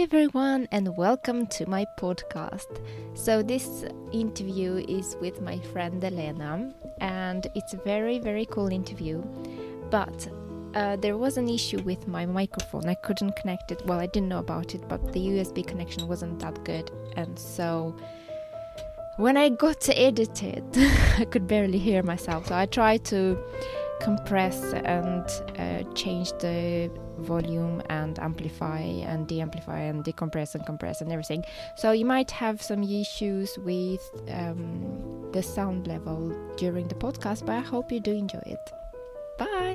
everyone, and welcome to my podcast. So this interview is with my friend Elena, and it's a very, very cool interview. But there was an issue with my microphone. I couldn't connect it. Well, I didn't know about it, but the USB connection wasn't that good. And so when I got to edit it, I could barely hear myself. So I tried to compress and change the volume and amplify and de-amplify and decompress and compress and everything. So you might have some issues with the sound level during the podcast, but I hope you do enjoy it. Bye!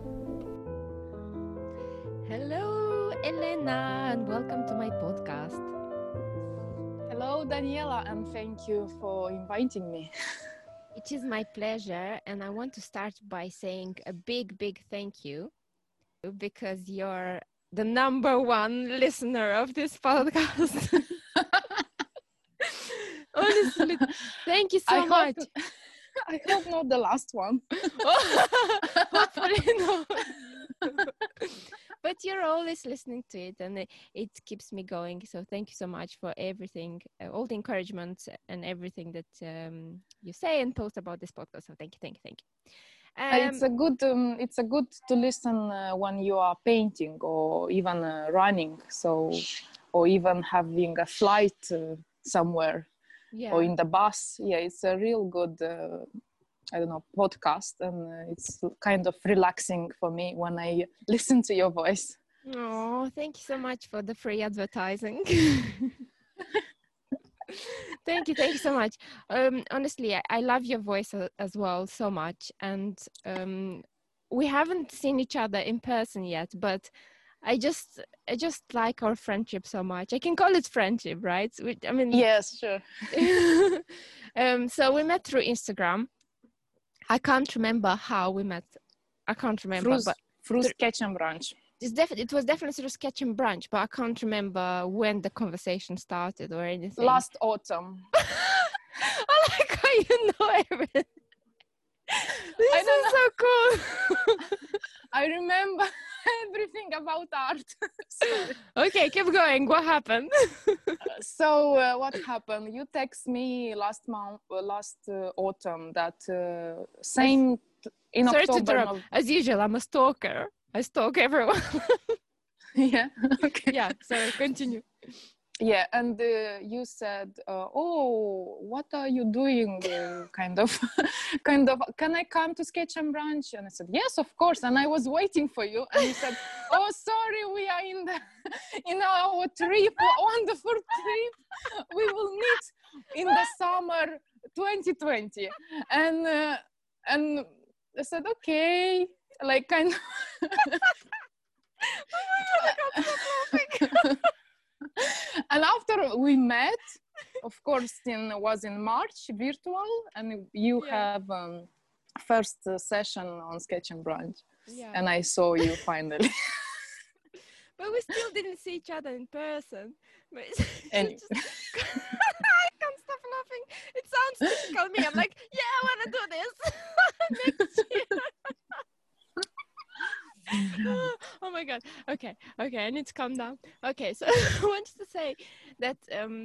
Hello, Elena, and welcome to my podcast. Hello, Daniela, and thank you for inviting me. It is my pleasure, and I want to start by saying a big, big thank you because you're the number one listener of this podcast. Honestly, thank you so much. I hope not the last one. Hopefully not. But you're always listening to it, and it keeps me going. So thank you so much for everything, all the encouragement and everything that you say and post about this podcast. So thank you. It's a good to listen when you are painting or even running, or even having a flight somewhere, or in the bus. Yeah, it's a real good podcast, and it's kind of relaxing for me when I listen to your voice. Oh, thank you so much for the free advertising. Thank you so much. Honestly, I love your voice as well so much, and we haven't seen each other in person yet, but I just like our friendship so much. I can call it friendship, right? Yes, sure. So we met through Instagram. I can't remember how we met. I can't remember. Through Sketch and Brunch. It was definitely through Sketch and Brunch, but I can't remember when the conversation started or anything. Last autumn. I like how you know everything. This is so cool. I remember everything about art. Okay, keep going. What happened? So what happened? You text me last autumn that same in Sorry October. To interrupt. As usual, I'm a stalker. I stalk everyone. Yeah. Okay. Yeah. So continue. Yeah, and you said, "Oh, what are you doing?" Kind of. Can I come to Sketch and Brunch? And I said, "Yes, of course." And I was waiting for you, and you said, "Oh, sorry, we are in our trip, wonderful trip. We will meet in the summer 2020." And I said, "Okay," like kind of. And after we met, of course, was in March, virtual, and you have first session on Sketch and Brunch, and I saw you finally. But we still didn't see each other in person. Anyway. I can't stop laughing. It sounds typical me. I'm like, yeah, I want to do this next year. Oh my god. Okay, I need to calm down. Okay, so I wanted to say that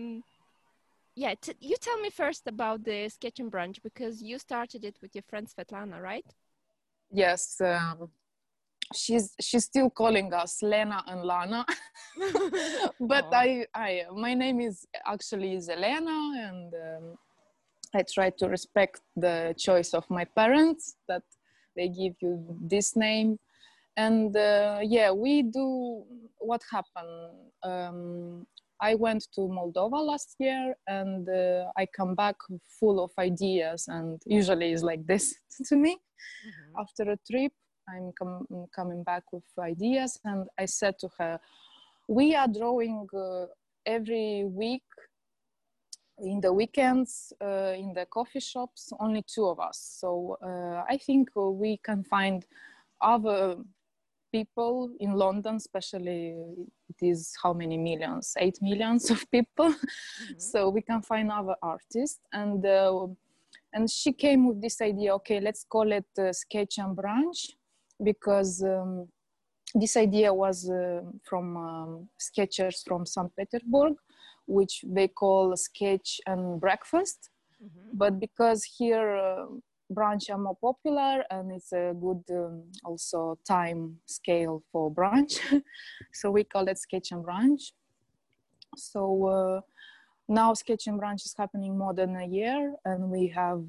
you tell me first about the Sketch and Brunch, because you started it with your friend Svetlana, right? Yes, she's still calling us Lena and Lana. But my name is Elena, and I try to respect the choice of my parents that they give you this name. And we do. What happened? I went to Moldova last year, and I come back full of ideas, and usually it's like this to me. Mm-hmm. After a trip, I'm coming back with ideas, and I said to her, we are drawing every week in the weekends in the coffee shops, only two of us. So I think we can find other people in London, especially it is how many millions? 8 million of people. Mm-hmm. So we can find other artists. And she came with this idea, okay, let's call it Sketch and Brunch, because this idea was from sketchers from St. Petersburg, which they call sketch and breakfast. But because here brunch are more popular and it's a good also time scale for brunch, so we call it sketch and brunch. So now sketch and brunch is happening more than a year, and we have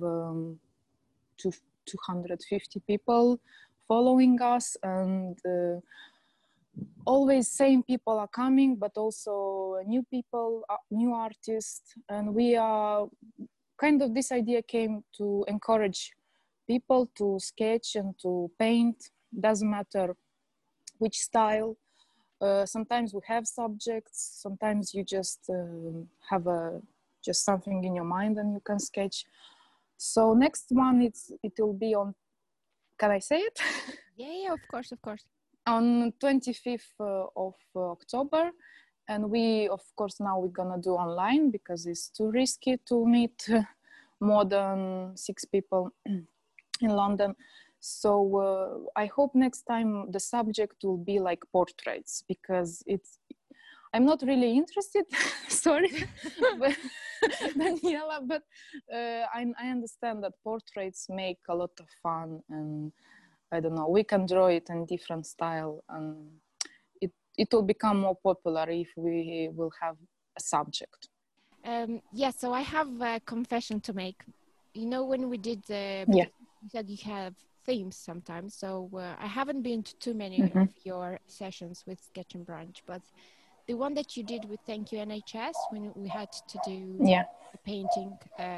250 people following us, and always same people are coming, but also new people, new artists. And we are kind of, this idea came to encourage people to sketch and to paint. Doesn't matter which style. Sometimes we have subjects, sometimes you just have just something in your mind and you can sketch. So next one, it will be on, can I say it? Yeah, of course. On 25th of October. And we, of course, now we're gonna do online because it's too risky to meet more than 6 people in London. So I hope next time the subject will be like portraits, because I'm not really interested, sorry, but, Daniela, but I understand that portraits make a lot of fun, and I don't know, we can draw it in different style, and it will become more popular if we will have a subject. So I have a confession to make. You know, when we did you said you have themes sometimes, so I haven't been to too many of your sessions with Sketch and Brunch, but the one that you did with Thank You NHS, when we had to do a painting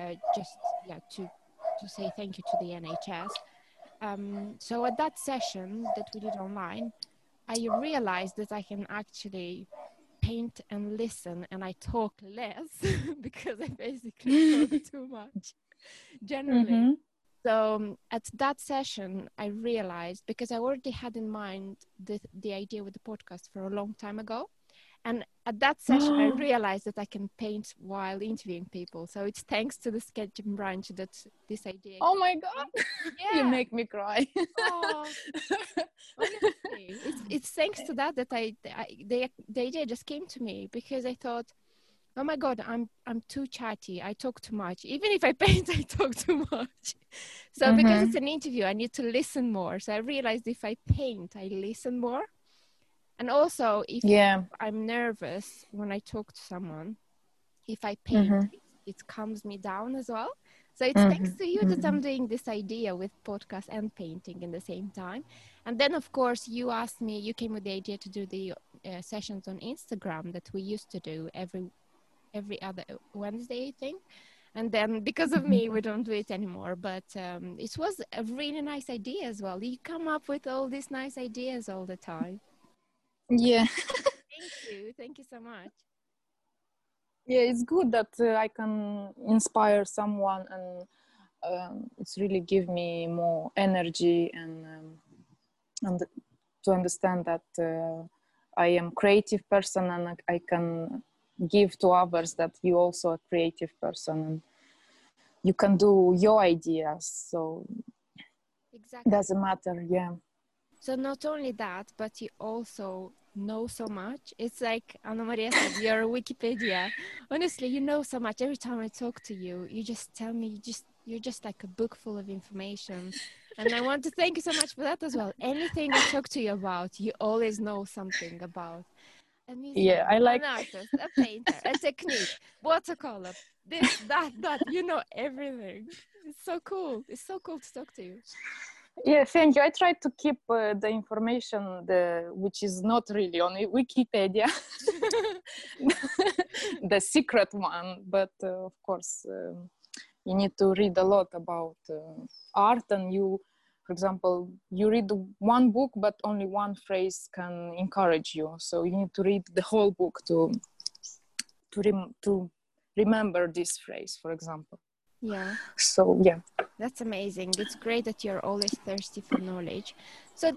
to say thank you to the NHS. So at that session that we did online, I realized that I can actually paint and listen, and I talk less because I basically talk too much generally. So at that session, I realized, because I already had in mind the idea with the podcast for a long time ago. And at that session, I realized that I can paint while interviewing people. So it's thanks to the Sketch and Brunch that this idea. Oh my God, yeah. You make me cry. Oh, honestly, it's thanks to that the idea just came to me, because I thought, oh my God, I'm too chatty. I talk too much. Even if I paint, I talk too much. So because it's an interview, I need to listen more. So I realized if I paint, I listen more. And also, if I'm nervous when I talk to someone, if I paint, it calms me down as well. So it's thanks to you that I'm doing this idea with podcast and painting in the same time. And then, of course, you came with the idea to do the sessions on Instagram that we used to do every other Wednesday, I think. And then because of me, we don't do it anymore. But it was a really nice idea as well. You come up with all these nice ideas all the time. Yeah. Thank you so much. Yeah, it's good that I can inspire someone, and it's really give me more energy and to understand that I am creative person, and I can give to others that you also a creative person and you can do your ideas. So exactly, doesn't matter. Yeah. So not only that, but you also know so much. It's like Anna Maria said, you're Wikipedia. Honestly, you know so much. Every time I talk to you, you just tell me, you're just like a book full of information. And I want to thank you so much for that as well. Anything I talk to you about, you always know something about. A musician, I like an artist, a painter, a technique, watercolor, this, that, you know everything. It's so cool. It's so cool to talk to you. Yeah, thank you. I try to keep the information which is not really on Wikipedia, the secret one. But of course, you need to read a lot about art, and for example, you read one book, but only one phrase can encourage you. So you need to read the whole book to remember this phrase, for example. Yeah. So yeah. That's amazing. It's great that you're always thirsty for knowledge. So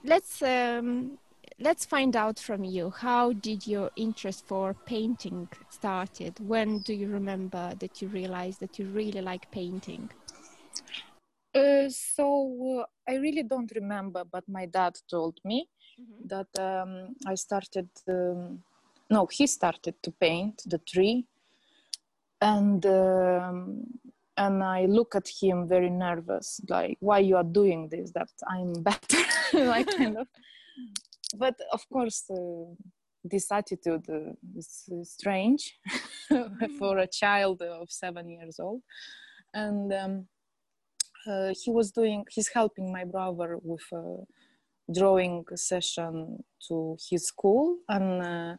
let's find out from you. How did your interest for painting started? When do you remember that you realized that you really like painting? So I really don't remember, but my dad told me. that I started, no, he started to paint the tree, and I look at him very nervous, like, why you are doing this, that I'm better, like kind of. But of course, this attitude is strange for a child of 7 years old. And he's helping my brother with a drawing session to his school, and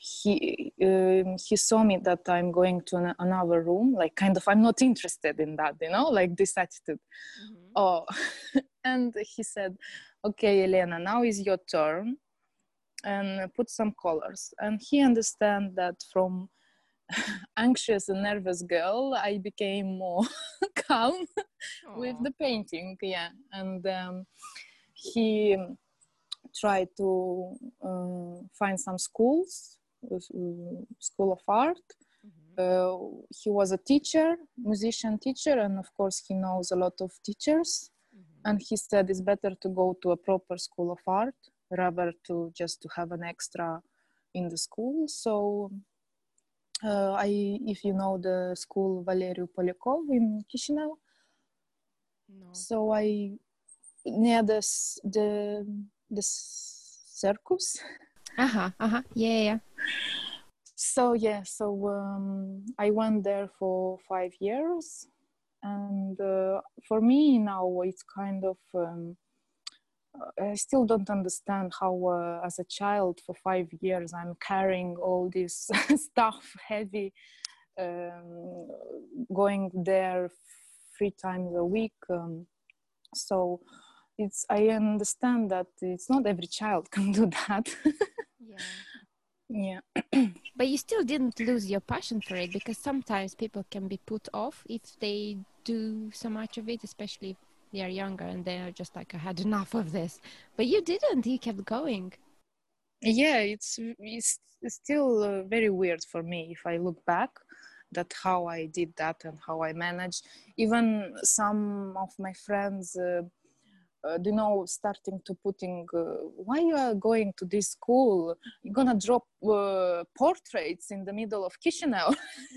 he saw me that I'm going to another room, like kind of, I'm not interested in that, like this attitude. Oh, and he said, okay, Elena, now is your turn, and put some colors. And he understand that from anxious and nervous girl, I became more calm with the painting. Yeah. And he tried to find some schools, school of art. He was a teacher, musician teacher, and of course he knows a lot of teachers. And he said it's better to go to a proper school of art rather to just to have an extra in the school. So if you know the school Valeriu Polyakov in Chisinau. No. So I near the circus. Yeah. So I went there for 5 years, and for me now it's kind of I still don't understand how as a child for 5 years I'm carrying all this stuff heavy, going there 3 times a week. So I understand that it's not every child can do that. Yeah. But you still didn't lose your passion for it, because sometimes people can be put off if they do so much of it, especially if they are younger and they're just like, I had enough of this. But you didn't, you kept going. Yeah, it's still very weird for me if I look back that how I did that and how I managed. Even some of my friends starting to putting why you are going to this school, you're gonna drop portraits in the middle of Chisinau.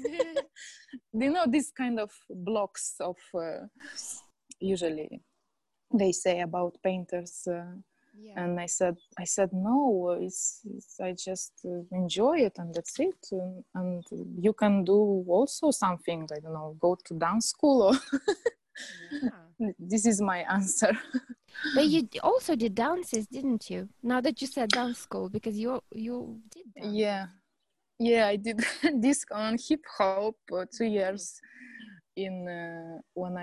This kind of blocks of usually they say about painters. And I said no, it's I just enjoy it, and that's it. And you can do also something, I don't know, go to dance school or This is my answer. But you also did dances, didn't you? Now that you said dance school, because you did dance. Yeah, I did disco and hip hop 2 years in when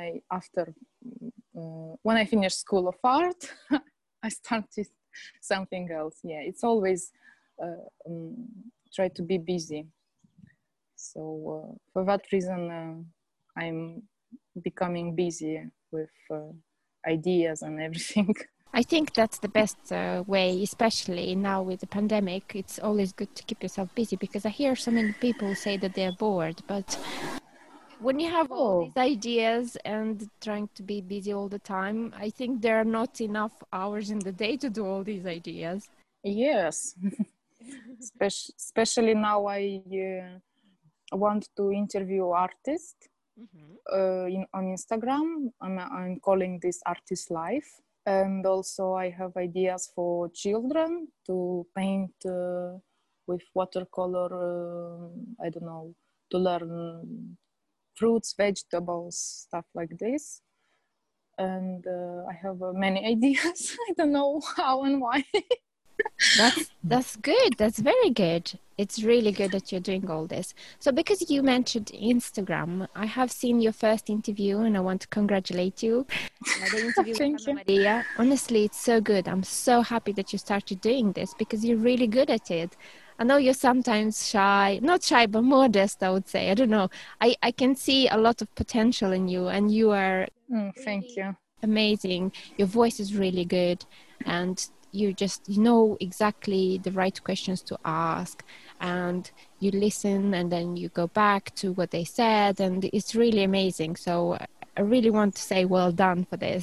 I finished School of Art. I started something else. Yeah, it's always try to be busy. So for that reason, I'm becoming busy with ideas and everything. I think that's the best way, especially now with the pandemic. It's always good to keep yourself busy, because I hear so many people say that they're bored, but when you have all these ideas and trying to be busy all the time, I think there are not enough hours in the day to do all these ideas. Yes, especially now I want to interview artists on Instagram. I'm calling this Artist Life. And also I have ideas for children to paint with watercolor, I don't know, to learn fruits, vegetables, stuff like this. And I have many ideas. I don't know how and why. That's good. That's very good. It's really good that you're doing all this. So because you mentioned Instagram, I have seen your first interview and I want to congratulate you. The interview Thank with you. Maria. Honestly, it's so good. I'm so happy that you started doing this, because you're really good at it. I know you're sometimes shy, not shy, but modest, I would say. I don't know. I can see a lot of potential in you, and you are thank you. Amazing. Your voice is really good, and you know exactly the right questions to ask, and you listen and then you go back to what they said, and it's really amazing. So I really want to say well done for this.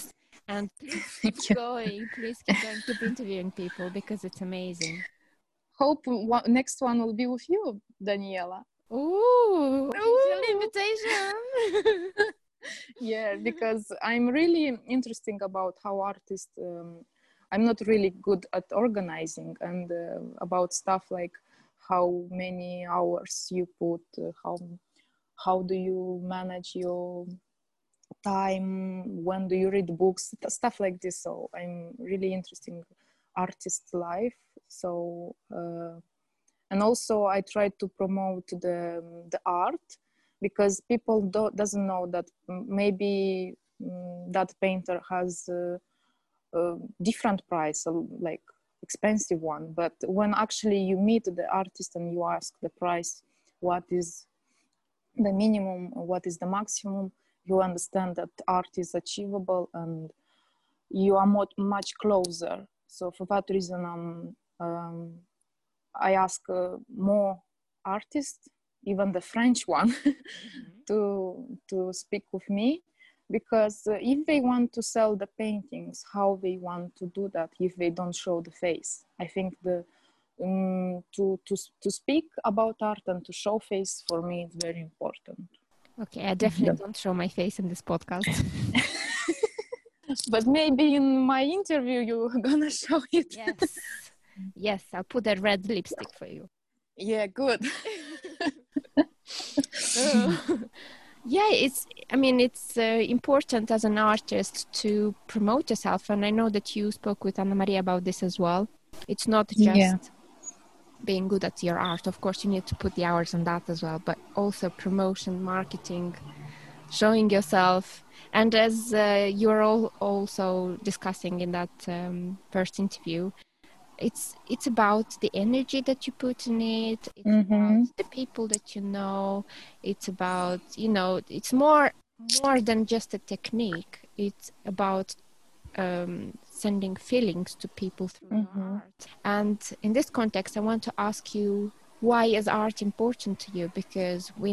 And please Thank keep you. going. Please keep going. Keep interviewing people because it's amazing. Hope next one will be with you, Daniela. Ooh, official Ooh. invitation. Yeah, because I'm really interesting about how artists. I'm not really good at organizing and about stuff like how many hours you put, how do you manage your time, when do you read books, stuff like this. So I'm really interested in artist life. So and also I try to promote the art, because people doesn't know that maybe that painter has a different price, like expensive one, but when actually you meet the artist and you ask the price, what is the minimum, what is the maximum, you understand that art is achievable and you are much closer. So for that reason, I ask more artists, even the French one, to speak with me, because if they want to sell the paintings, how they want to do that if they don't show the face? I think to speak about art and to show face, for me, is very important. Okay, I definitely don't show my face in this podcast. But maybe in my interview you're gonna show it. Yes, I'll put a red lipstick for you. Yeah, good. Yeah, it's important as an artist to promote yourself, and I know that you spoke with Anna Maria about this as well. It's not just being good at your art. Of course, you need to put the hours on that as well, but also promotion, marketing, showing yourself. And as you're all also discussing in that first interview, it's about the energy that you put in it. It's about the people that you know. It's about, it's more than just a technique. It's about sending feelings to people through your art. And in this context, I want to ask you, why is art important to you? Because we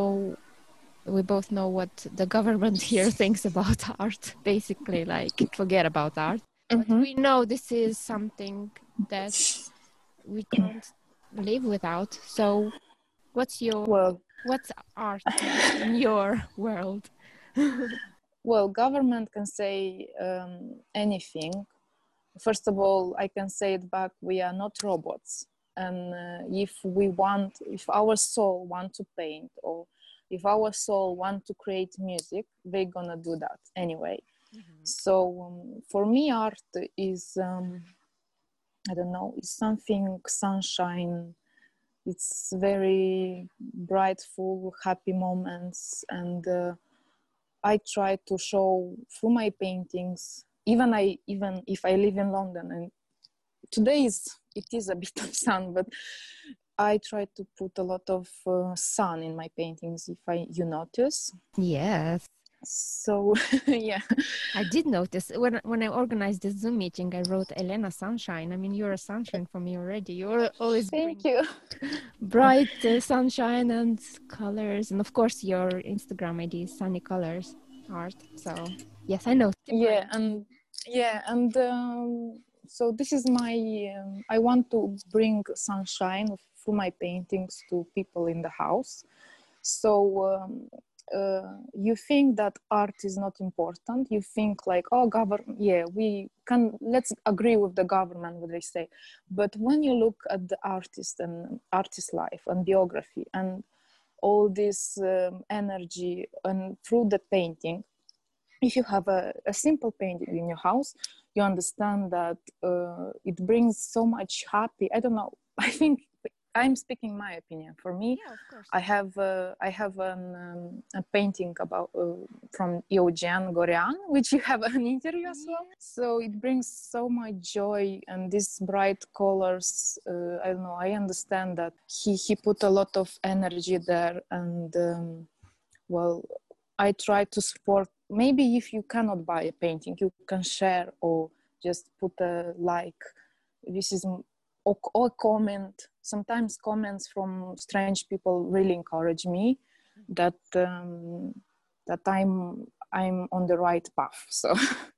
both know what the government here thinks about art. Basically, like, forget about art. But we know this is something that we can't live without. So what's art in your world? Well, government can say anything. First of all, I can say it back, we are not robots. And if our soul want to paint, or if our soul want to create music, they're gonna do that anyway. So for me, art is, I don't know, it's something sunshine. It's very bright, full, happy moments. And I try to show through my paintings, even if I live in London, and today it is a bit of sun, but I try to put a lot of sun in my paintings, if you notice. Yes. So yeah, I did notice when I organized this Zoom meeting, I wrote Elena Sunshine. I mean, you're a sunshine for me already. You're always thank you. Bright sunshine and colors, and of course your Instagram ID is Sunny Colors Art. So yes, I know. So this is my. I want to bring sunshine through my paintings to people in the house. So you think that art is not important. You think like, oh, government. Yeah, we can. Let's agree with the government what they say. But when you look at the artist and artist life and biography and all this energy and through the painting, if you have a simple painting in your house, you understand that it brings so much happy. I don't know. I think I'm speaking my opinion. For me, yeah, of course. I have a painting about from Eugen Gorean, which you have an interview as well. So it brings so much joy and these bright colors. I don't know. I understand that he put a lot of energy there, and well, I try to support. Maybe if you cannot buy a painting, you can share or just put a like. This is or comment. Sometimes comments from strange people really encourage me that that I'm on the right path. So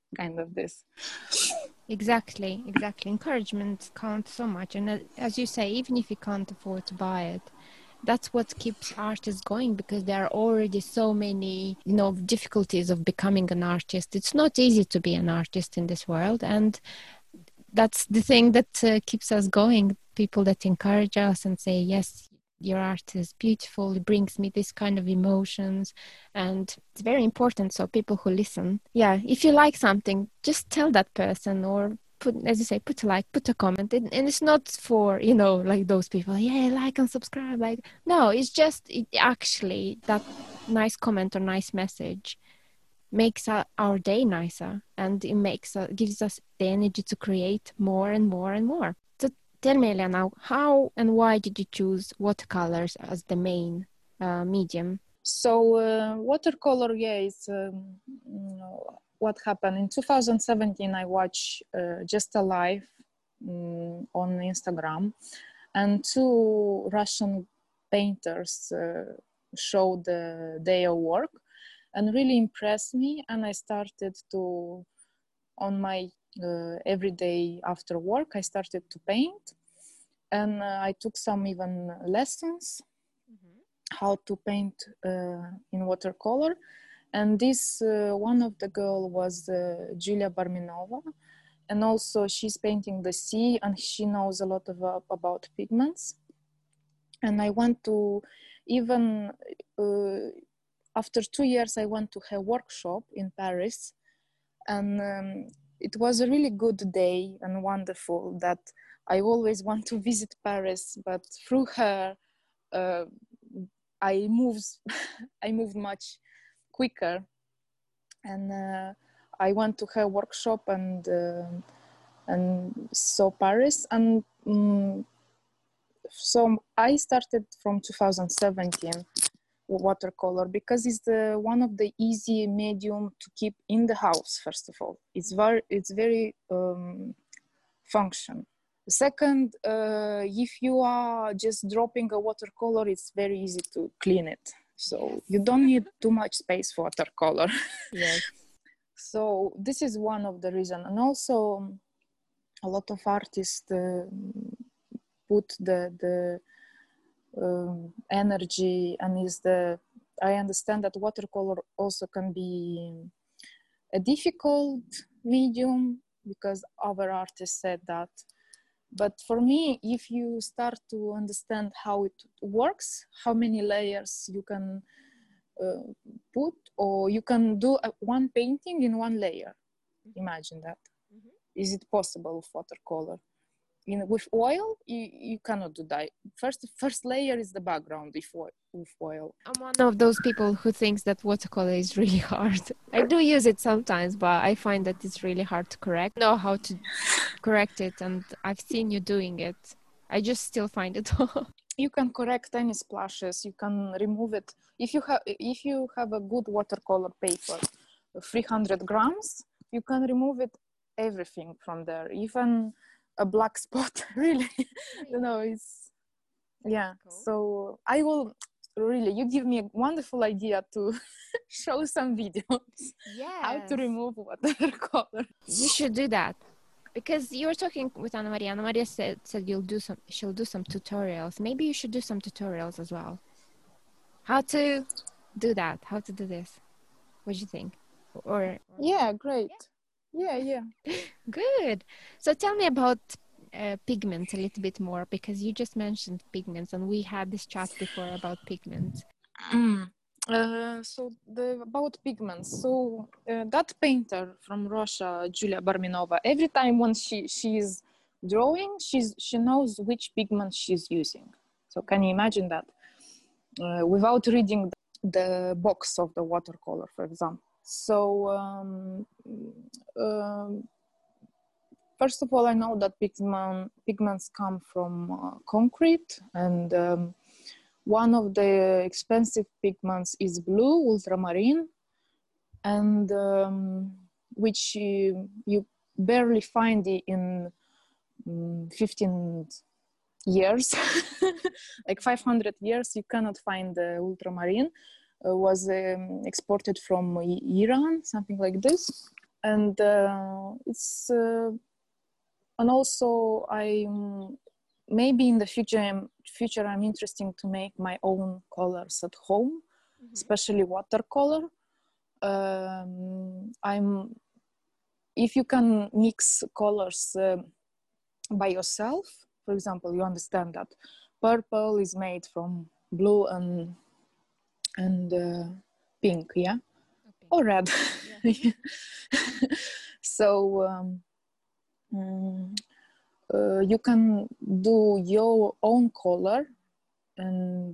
kind of this. Exactly. Encouragement counts so much. And as you say, even if you can't afford to buy it, that's what keeps artists going, because there are already so many, difficulties of becoming an artist. It's not easy to be an artist in this world. And that's the thing that keeps us going. People that encourage us and say, yes, your art is beautiful, it brings me this kind of emotions, and it's very important. So people who listen, if you like something, just tell that person, or put, as you say, put a like, put a comment. And it's not for, like those people, like and subscribe, like, no, it's just actually that nice comment or nice message makes our day nicer, and it gives us the energy to create more and more and more. So tell me, Elena, how and why did you choose watercolors as the main medium? So watercolor, is what happened in 2017. I watched Just a Life on Instagram, and two Russian painters showed their work and really impressed me. And I started to, on my everyday after work, I started to paint, and I took some even lessons how to paint in watercolor. And this one of the girl was Julia Barminova, and also she's painting the sea, and she knows a lot about pigments. And I went to, even after 2 years, I went to her workshop in Paris, and it was a really good day and wonderful. That I always want to visit Paris, but through her I moved much quicker, and I went to her workshop and saw Paris. And so I started from 2017 watercolor, because it's one of the easy medium to keep in the house. First of all, it's very function. Second, if you are just dropping a watercolor, it's very easy to clean it. So you don't need too much space for watercolor. Yes. So this is one of the reasons. And also a lot of artists put the energy, and I understand that watercolor also can be a difficult medium, because other artists said that. But for me, if you start to understand how it works, how many layers you can put, or you can do one painting in one layer. Imagine that. Is it possible with watercolor? With oil, you cannot do that. First layer is the background with oil. I'm one of those people who thinks that watercolor is really hard. I do use it sometimes, but I find that it's really hard to correct. I know how to correct it, and I've seen you doing it. I just still find it hard. You can correct any splashes. You can remove it. If you have a good watercolor paper, 300 grams, you can remove it, everything from there, even a black spot. Really, it's cool. So I will really, you give me a wonderful idea to show some videos how to remove watercolor. You should do that, because you were talking with Anna Maria. Anna Maria said she'll do some tutorials. Maybe you should do some tutorials as well. How to do that? How to do this? What do you think? Or yeah, great. Yeah. Good. So tell me about pigments a little bit more, because you just mentioned pigments, and we had this chat before about pigments. About pigments. So that painter from Russia, Julia Barminova, every time when she is drawing, she knows which pigment she's using. So can you imagine that? Without reading the box of the watercolor, for example. So first of all, I know that pigments come from concrete, and one of the expensive pigments is blue, ultramarine, and which you barely find in 15 years, like 500 years, you cannot find the ultramarine. Was exported from Iran, something like this. and it's and also maybe in the future I'm interested to make my own colors at home, especially watercolor. If you can mix colors by yourself, for example, you understand that purple is made from blue and pink, yeah, Okay. or red. Yeah. So you can do your own color and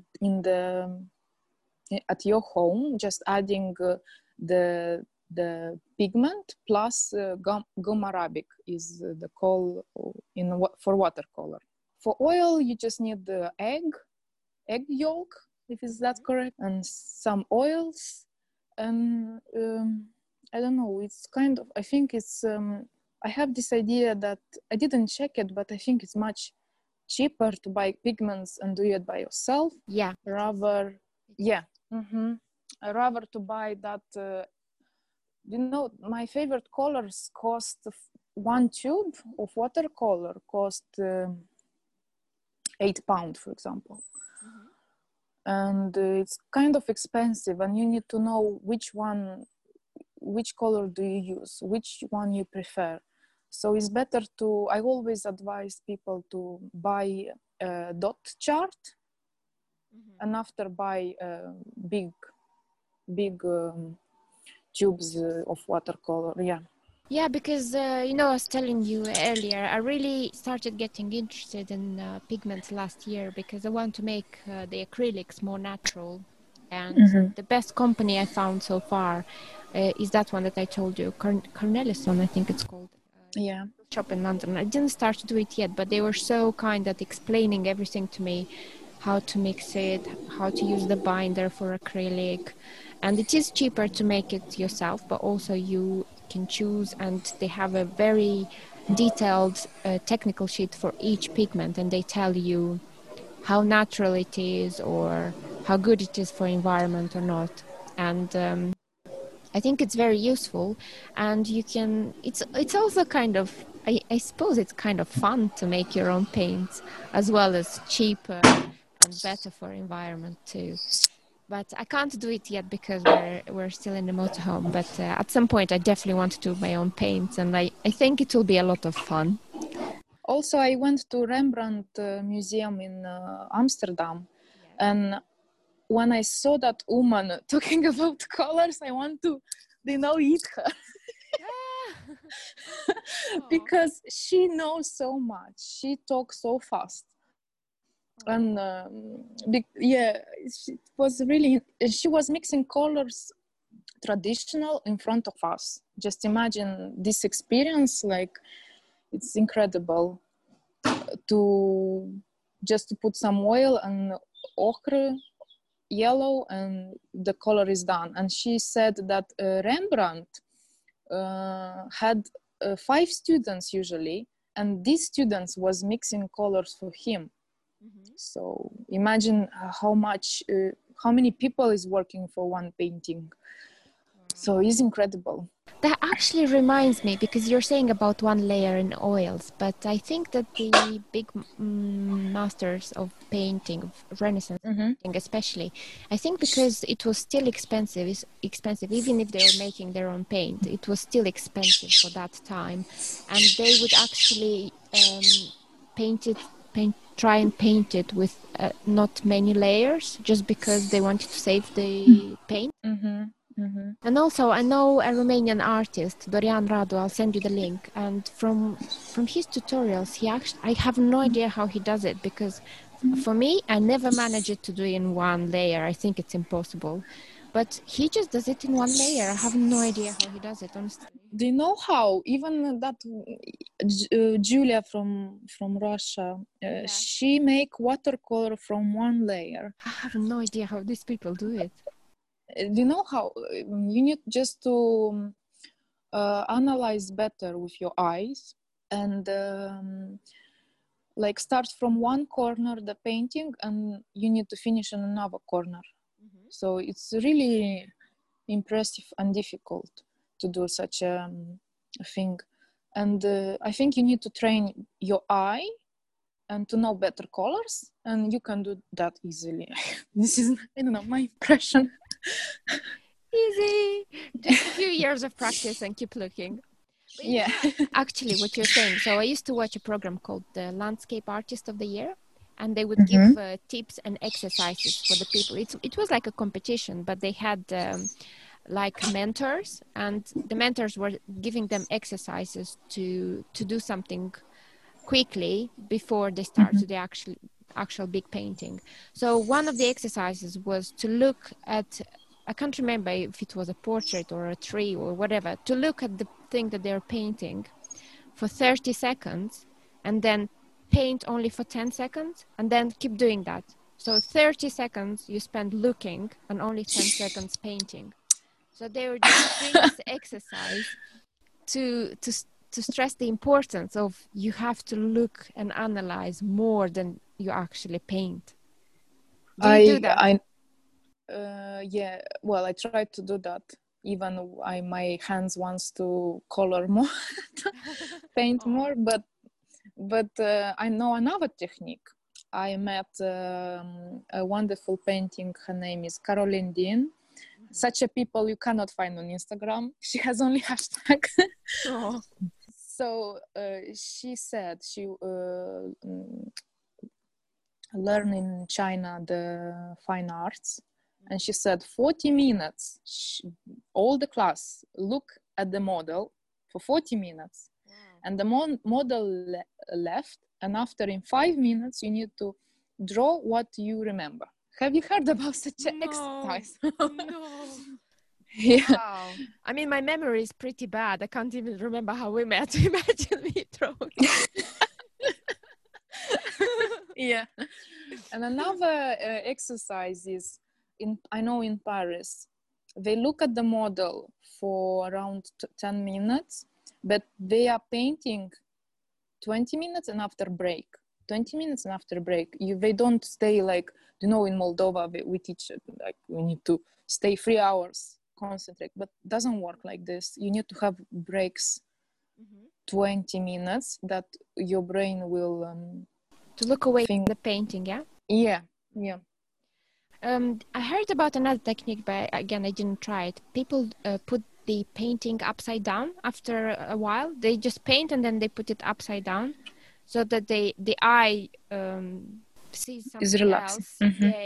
at your home, just adding the pigment plus gum arabic is the call for watercolor. For oil, you just need the egg yolk, if is that correct, and some oils, and I don't know. It's kind of, I think it's. I have this idea that I didn't check it, but I think it's much cheaper to buy pigments and do it by yourself. Yeah. Rather, yeah. Rather to buy that. My favorite colors cost one tube of watercolor cost £8, for example. And it's kind of expensive, and you need to know which color do you use, which one you prefer. So it's better I always advise people to buy a dot chart and after buy big tubes of watercolor. Yeah, because I was telling you earlier, I really started getting interested in pigments last year because I want to make the acrylics more natural. And the best company I found so far is that one that I told you, Cornelison, I think it's called. Shop in London. I didn't start to do it yet, but they were so kind at explaining everything to me, how to mix it, how to use the binder for acrylic. And it is cheaper to make it yourself, but also you can choose, and they have a very detailed technical sheet for each pigment, and they tell you how natural it is or how good it is for environment or not. And I think it's very useful, and it's also kind of, I suppose it's kind of fun to make your own paints, as well as cheaper and better for environment too. But I can't do it yet because we're still in the motorhome. But at some point, I definitely want to do my own paints, and I think it will be a lot of fun. Also, I went to Rembrandt Museum in Amsterdam, and when I saw that woman talking about colors, I want to, eat her. Because she knows so much. She talks so fast. And she was mixing colors traditional in front of us. Just imagine this experience, like it's incredible to put some oil and ochre yellow and the color is done. And she said that Rembrandt had 5 students usually, and these students was mixing colors for him. So imagine how many people is working for one painting. So it's incredible. That actually reminds me, because you're saying about one layer in oils, but I think that the big masters of painting, of Renaissance painting especially, I think because it was still expensive, even if they were making their own paint, it was still expensive for that time. And they would actually try and paint it with not many layers, just because they wanted to save the paint. And also, I know a Romanian artist, Dorian Radu. I'll send you the link. And from his tutorials, I have no idea how he does it, because for me, I never manage it to do it in one layer. I think it's impossible. But he just does it in one layer. I have no idea how he does it, honestly. Do you know how? Even that Julia from Russia, she make watercolor from one layer. I have no idea how these people do it. Do you know how? You need just to analyze better with your eyes and like start from one corner the painting, and you need to finish in another corner. So it's really impressive and difficult to do such a thing. And I think you need to train your eye and to know better colors, and you can do that easily. This is, I don't know, my impression. Easy. Just a few years of practice and keep looking. But Yeah. Actually, what you're saying. So I used to watch a program called the Landscape Artist of the Year, and they would give tips and exercises for the people. It was like a competition, but they had like mentors, and the mentors were giving them exercises to do something quickly before they start to the actual big painting. So one of the exercises was to look at, I can't remember if it was a portrait or a tree or whatever, to look at the thing that they're painting for 30 seconds and then paint only for 10 seconds and then keep doing that. So 30 seconds you spend looking and only 10 seconds painting. So they were just doing this exercise to stress the importance of you have to look and analyze more than you actually paint. Do you do that? Yeah, well, I tried to do that. Even my hands wants to color more, paint more, but I know another technique. I met a wonderful painting. Her name is Caroline Dean. Such a people you cannot find on Instagram. She has only hashtag. So she said she learned in China the fine arts, and she said 40 minutes. All the class look at the model for 40 minutes, and the model left. And after in 5 minutes, you need to draw what you remember. Have you heard about such an exercise? No. Yeah. Wow. I mean, my memory is pretty bad. I can't even remember how we met. Imagine me throwing. Yeah. And another exercise is, I know in Paris, they look at the model for around 10 minutes, but they are painting 20 minutes and after break. 20 minutes and after break. They don't stay like, in Moldova, we teach like we need to stay 3 hours, concentrate, but it doesn't work like this. You need to have breaks, 20 minutes, that your brain will... to look away from the painting, yeah? Yeah. I heard about another technique, but again, I didn't try it. People put the painting upside down after a while. They just paint and then they put it upside down so that the eye sees something else.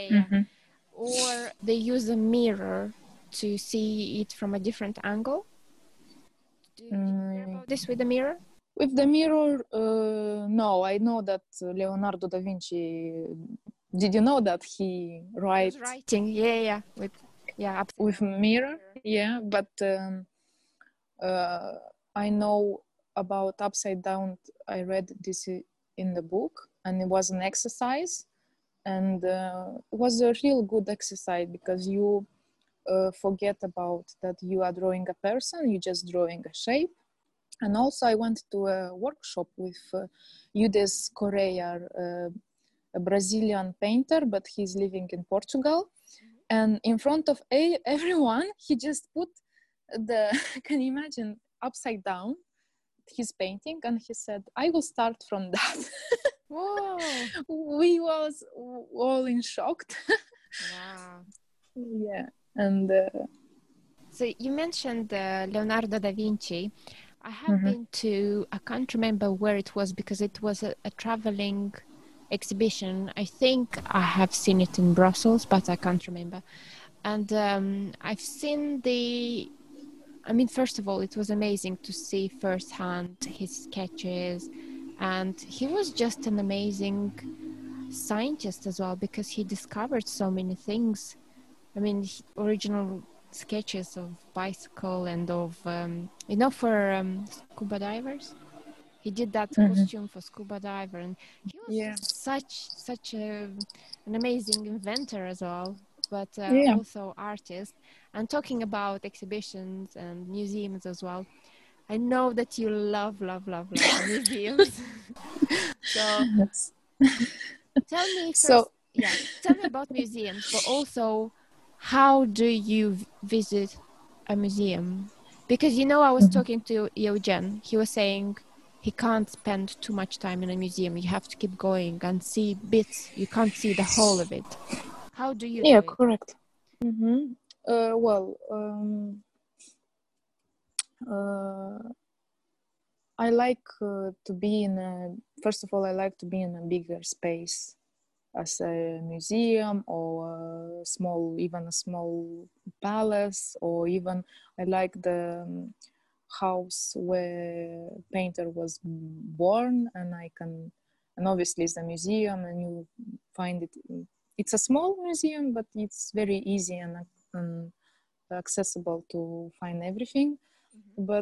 Or they use a mirror to see it from a different angle. Do you hear about this with the mirror? With the mirror, no. I know that Leonardo da Vinci, did you know that he was writing? Yeah. With mirror, yeah. But I know about upside down. I read this in the book, and it was an exercise, and it was a real good exercise because you forget about that you are drawing a person. You're just drawing a shape. And also I went to a workshop with Eudes Correia, a Brazilian painter, but he's living in Portugal. And in front of everyone, he just put can you imagine, upside down, his painting, and he said, I will start from that. Whoa. We was all in shock. Wow. Yeah. And so you mentioned Leonardo da Vinci. I have been to, I can't remember where it was because it was a traveling exhibition. I think I have seen it in Brussels, but I can't remember. And I've seen first of all, it was amazing to see firsthand his sketches. And he was just an amazing scientist as well because he discovered so many things. I mean, original sketches of bicycle and of for scuba divers. He did that costume for scuba diver, and he was such an amazing inventor as well, but also artist. And talking about exhibitions and museums as well, I know that you love museums. So tell me first, tell me about museums, but also how do you visit a museum? Because, you know, I was talking to Eugen. He was saying he can't spend too much time in a museum. You have to keep going and see bits. You can't see the whole of it. How do you do Yeah, it? correct. Well, I like to be in a, first of all, I like to be in a bigger space as a museum or a small, even a small palace, or even I like the house where painter was born, and I can, and obviously it's a museum and you find it, it's a small museum, but it's very easy and accessible to find everything. But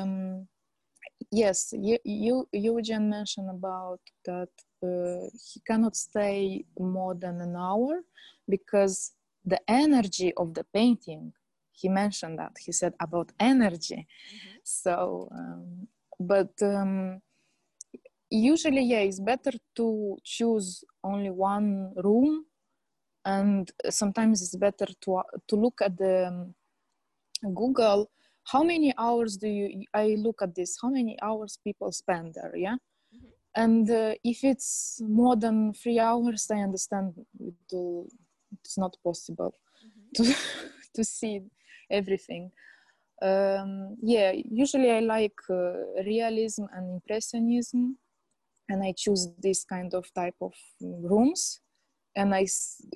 yes, Eugen mentioned about that he cannot stay more than an hour because the energy of the painting, he mentioned that, he said about energy. So, but usually, yeah, it's better to choose only one room, and sometimes it's better to look at the Google, how many hours do you, I look at this, how many hours people spend there, yeah? And if it's more than 3 hours, I understand it's not possible to, to see everything. Yeah, usually I like realism and impressionism, and I choose this kind of type of rooms, and I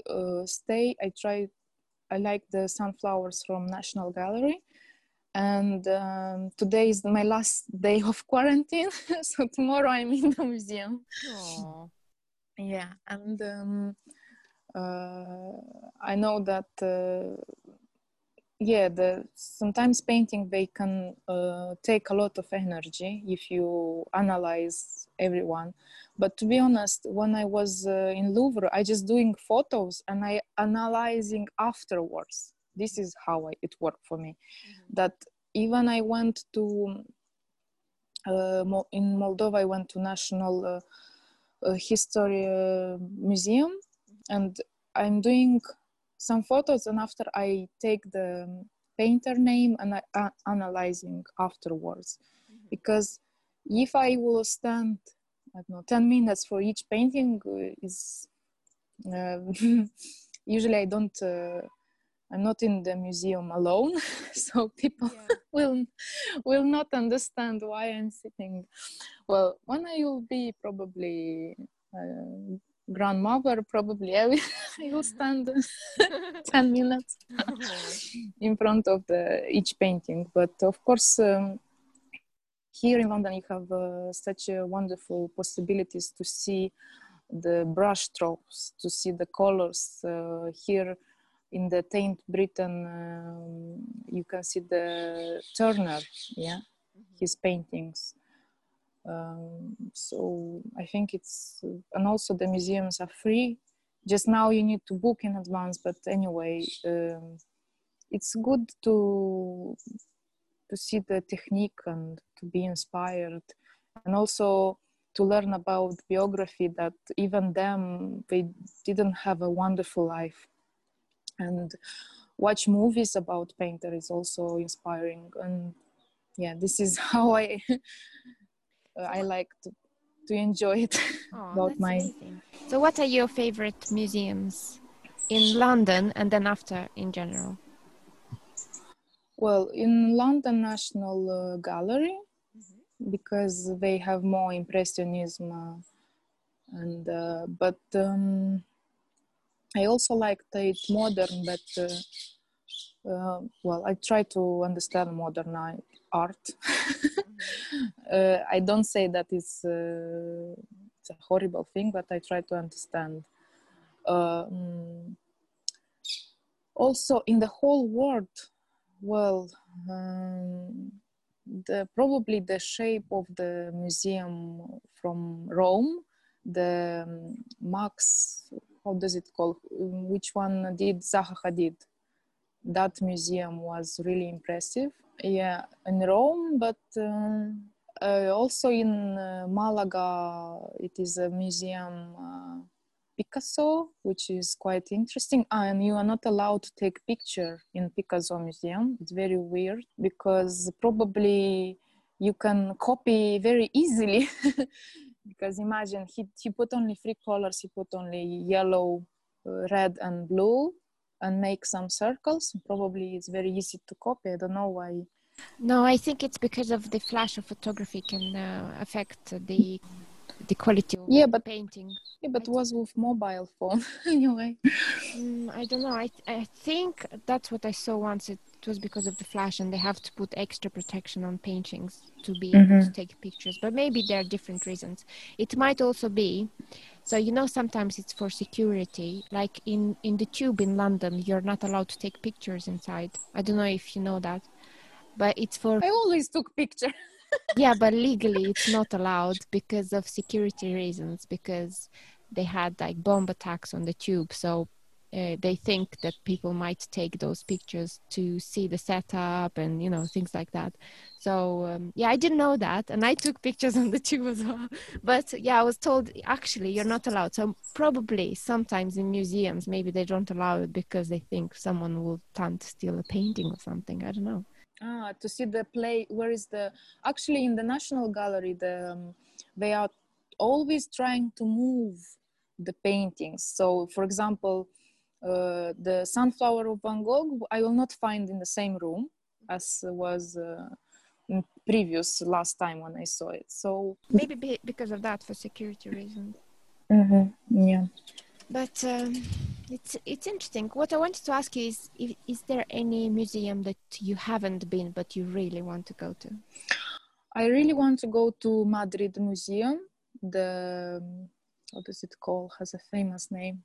I like the sunflowers from National Gallery. And today is my last day of quarantine, so tomorrow I'm in the museum. Aww. Yeah, and I know that yeah, sometimes painting, they can take a lot of energy if you analyze everyone. But to be honest, when I was in Louvre, I just doing photos and I analyzing afterwards. This is how it worked for me. That even I went to in Moldova, I went to National History Museum, and I'm doing some photos, and after I take the painter name and I analyzing afterwards. Because if I will stand, I don't know, 10 minutes for each painting, is usually I don't I'm not in the museum alone, so people will not understand why I'm sitting. Well, when I will be probably grandmother, probably I will stand 10 minutes in front of each painting. But of course, here in London, you have such wonderful possibilities to see the brush strokes, to see the colors. Here in the Tate Britain, you can see the Turner, yeah, his paintings. So I think it's, and also the museums are free. Just now you need to book in advance, but anyway, it's good to see the technique and to be inspired, and also to learn about biography, that even them, they didn't have a wonderful life. And watch movies about painter is also inspiring. And yeah, this is how I I like to enjoy it. Oh, About that's my amazing. So what are your favorite museums in London and then after in general? Well, in London National Gallery, because they have more impressionism, and but I also like Tate Modern, but well, I try to understand modern art. I don't say that it's a horrible thing, but I try to understand. Also, in the whole world, well, probably the shape of the museum from Rome, the Max, how does it call? Which one did Zaha Hadid? That museum was really impressive. Yeah, in Rome, but also in Malaga, it is a museum Picasso, which is quite interesting. And you are not allowed to take picture in Picasso Museum. It's very weird because probably you can copy very easily. Because imagine he put only three colors. He put only yellow, red, and blue, and make some circles. Probably it's very easy to copy. I don't know why. No, I think it's because of the flash of photography can affect the quality of painting. Yeah, but was with mobile phone anyway. I don't know. I think that's what I saw once. It was because of the flash, and they have to put extra protection on paintings to be able to take pictures. But maybe there are different reasons. It might also be, so sometimes it's for security. Like in the Tube in London, you're not allowed to take pictures inside. I don't know if you know that, but it's for. I always took picture. Yeah, but legally it's not allowed because of security reasons, because they had like bomb attacks on the Tube. So they think that people might take those pictures to see the setup and, things like that. So, I didn't know that. And I took pictures on the Tube as well. But I was told, actually, you're not allowed. So probably sometimes in museums, maybe they don't allow it because they think someone will plan to steal a painting or something. I don't know. To see the play, actually in the National Gallery, they are always trying to move the paintings. So for example, the Sunflower of Van Gogh, I will not find in the same room as was in previous last time when I saw it. So maybe because of that, for security reasons. Yeah. But it's interesting. What I wanted to ask you is there any museum that you haven't been but you really want to go to? I really want to go to Madrid Museum. What is it called? Has a famous name.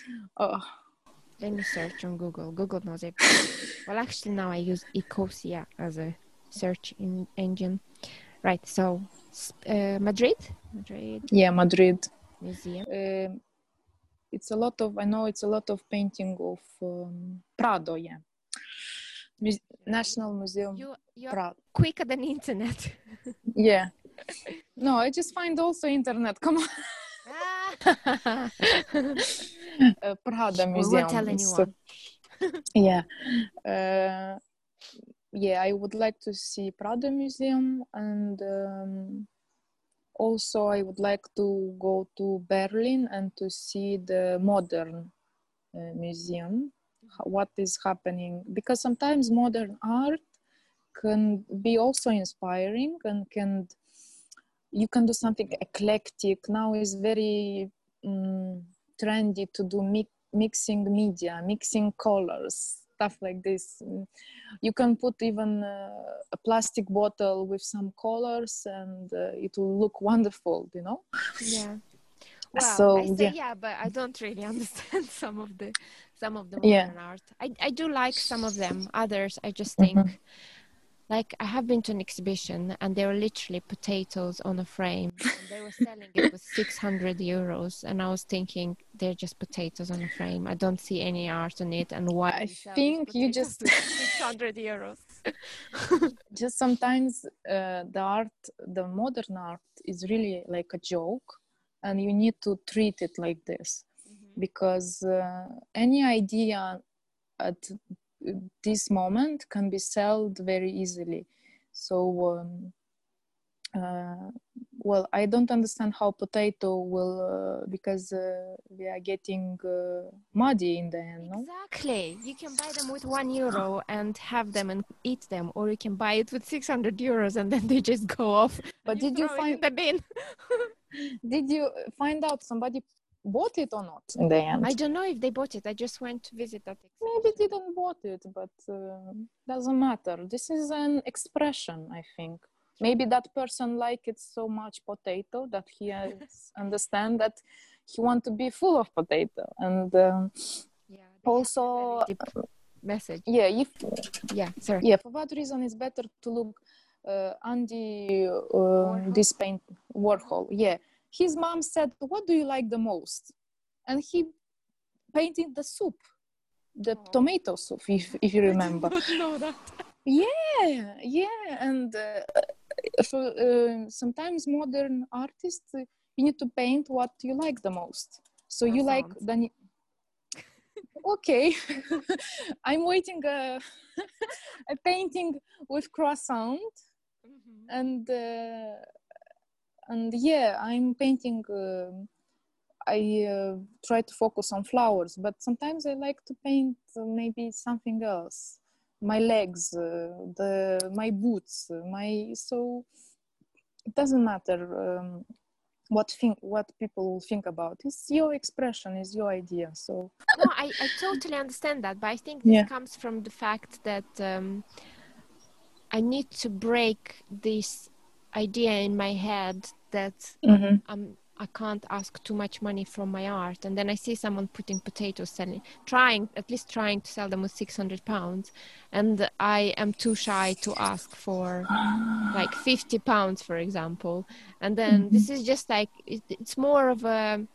Let me search on Google. Google knows it. Well, actually, now I use Ecosia as a search engine. Right. So, Madrid. Yeah, Madrid Museum. It's a lot of painting of Prado. Yeah. National Museum. You're Prado. Quicker than internet. Yeah. No, I just find also internet. Come on. Prado Museum. We won't tell anyone. Yeah. I would like to see Prado Museum, and also I would like to go to Berlin and to see the Modern Museum, what is happening, because sometimes modern art can be also inspiring and you can do something eclectic. Now is very trendy to do mixing media, mixing colors, stuff like this. You can put even a plastic bottle with some colors and it will look wonderful, Yeah. Well, so, I say but I don't really understand some of the modern art. I do like some of them. Others, I just think, like I have been to an exhibition and they were literally potatoes on a frame. And they were selling it with 600 euros. And I was thinking, they're just potatoes on a frame. I don't see any art on it. And why I think you just 600 euros. Just sometimes the modern art is really like a joke, and you need to treat it like this, because any idea at this moment can be sold very easily. So I don't understand how potato will because we are getting muddy in the end. No? Exactly. You can buy them with €1 and have them and eat them, or you can buy it with 600 euros and then they just go off. But did you find in the bin? Did you find out somebody bought it or not in the end? I don't know if they bought it. I just went to visit that exhibition. Maybe didn't bought it, but doesn't matter. This is an expression, I think. Maybe that person liked it so much potato that he understand that he want to be full of potato, and also message. For what reason it's better to look Andy this paint Warhol. Yeah, his mom said, "What do you like the most?" And he painted the soup, the tomato soup, if you remember. I didn't know that. Yeah, and sometimes modern artists, you need to paint what you like the most. So you like Croissant. okay. I'm waiting a painting with croissant, and yeah, I'm painting. I try to focus on flowers, but sometimes I like to paint maybe something else. My legs, my boots, so it doesn't matter what people will think about. It's your expression, is your idea. So No, I totally understand that, but I think this yeah. comes from the fact that I need to break this idea in my head that I can't ask too much money from my art. And then I see someone putting potatoes selling, at least trying to sell them with £600. And I am too shy to ask for like £50, for example. And then this is just like, it's more of a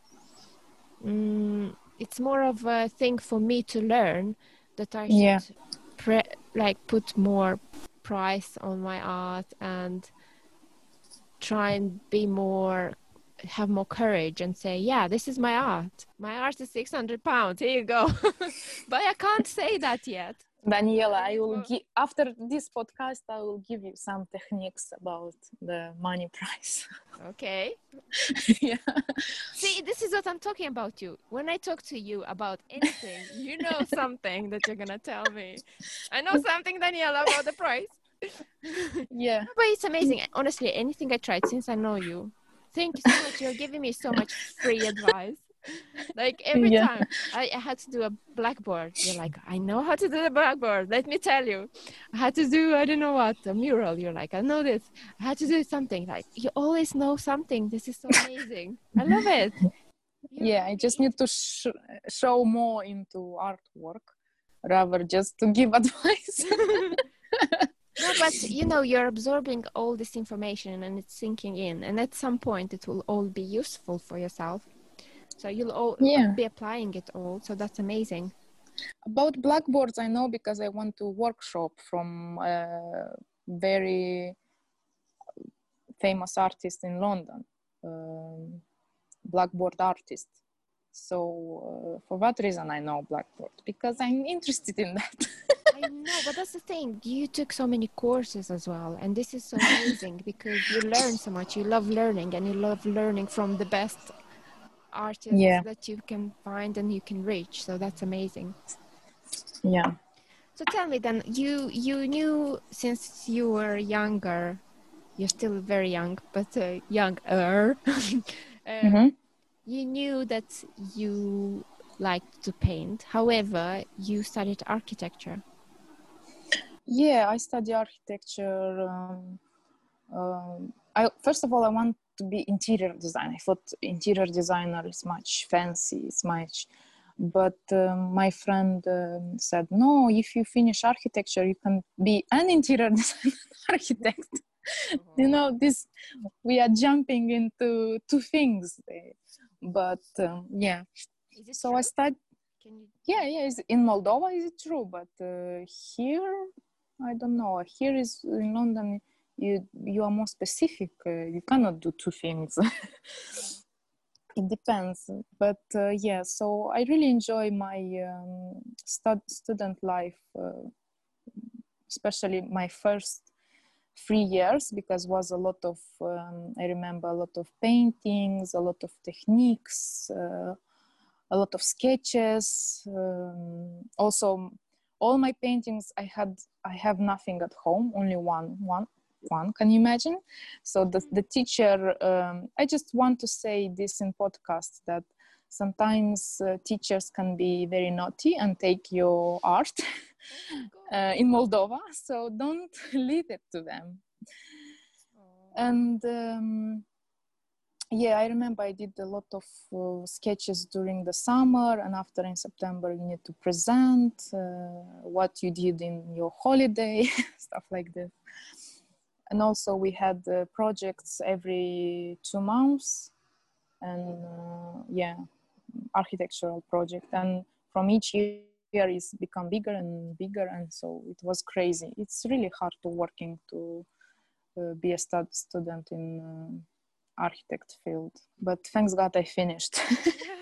thing for me to learn, that I should put more price on my art and try and have more courage and say, yeah, this is my art. My art is £600. Here you go. But I can't say that yet. Daniela, I will give, after this podcast, I will give you some techniques about the money price. Okay. Yeah. See, this is what I'm talking about you. When I talk to you about anything, you know something that you're going to tell me. I know something, Daniela, about the price. Yeah. But it's amazing. Honestly, anything I tried since I know you. Thank you so much. You're giving me so much free advice. Like every time I had to do a blackboard, you're like, I know how to do the blackboard. Let me tell you. I had to do, I don't know what, a mural. You're like, I know this. I had to do something. Like, you always know something. This is so amazing. I love it. I just need to show more into artwork rather just to give advice. No, but you're absorbing all this information and it's sinking in. And at some point, it will all be useful for yourself. So you'll all be applying it all. So that's amazing. About blackboards, I know because I went to workshop from a very famous artist in London, blackboard artist. So for that reason, I know blackboard, because I'm interested in that. I know, but that's the thing. You took so many courses as well. And this is so amazing because you learn so much. You love learning, and you love learning from the best artists that you can find and you can reach. So that's amazing. Yeah. So tell me then, you knew since you were younger, you're still very young, but younger, you knew that you liked to paint. However, you studied architecture. Yeah, I study architecture. First of all, I want to be interior designer. I thought interior designer is much fancy, it's much, but my friend said, no, if you finish architecture, you can be an interior designer architect. We are jumping into two things, but yeah. Is it so true? I studied. In Moldova, is it true? But here, I don't know. Here is in London, you are more specific. You cannot do two things. It depends. But so I really enjoy my student life, especially my first 3 years, because was a lot of I remember a lot of paintings, a lot of techniques, a lot of sketches. Also, all my paintings I have nothing at home, only one. Can you imagine? So the teacher, I just want to say this in podcast, that sometimes teachers can be very naughty and take your art in Moldova, so don't leave it to them. And I remember I did a lot of sketches during the summer, and after in September you need to present what you did in your holiday, stuff like this. And also we had projects every 2 months, and architectural project, and from each year it's become bigger and bigger, and so it was crazy. It's really hard to be a student in architect field, but thanks God I finished.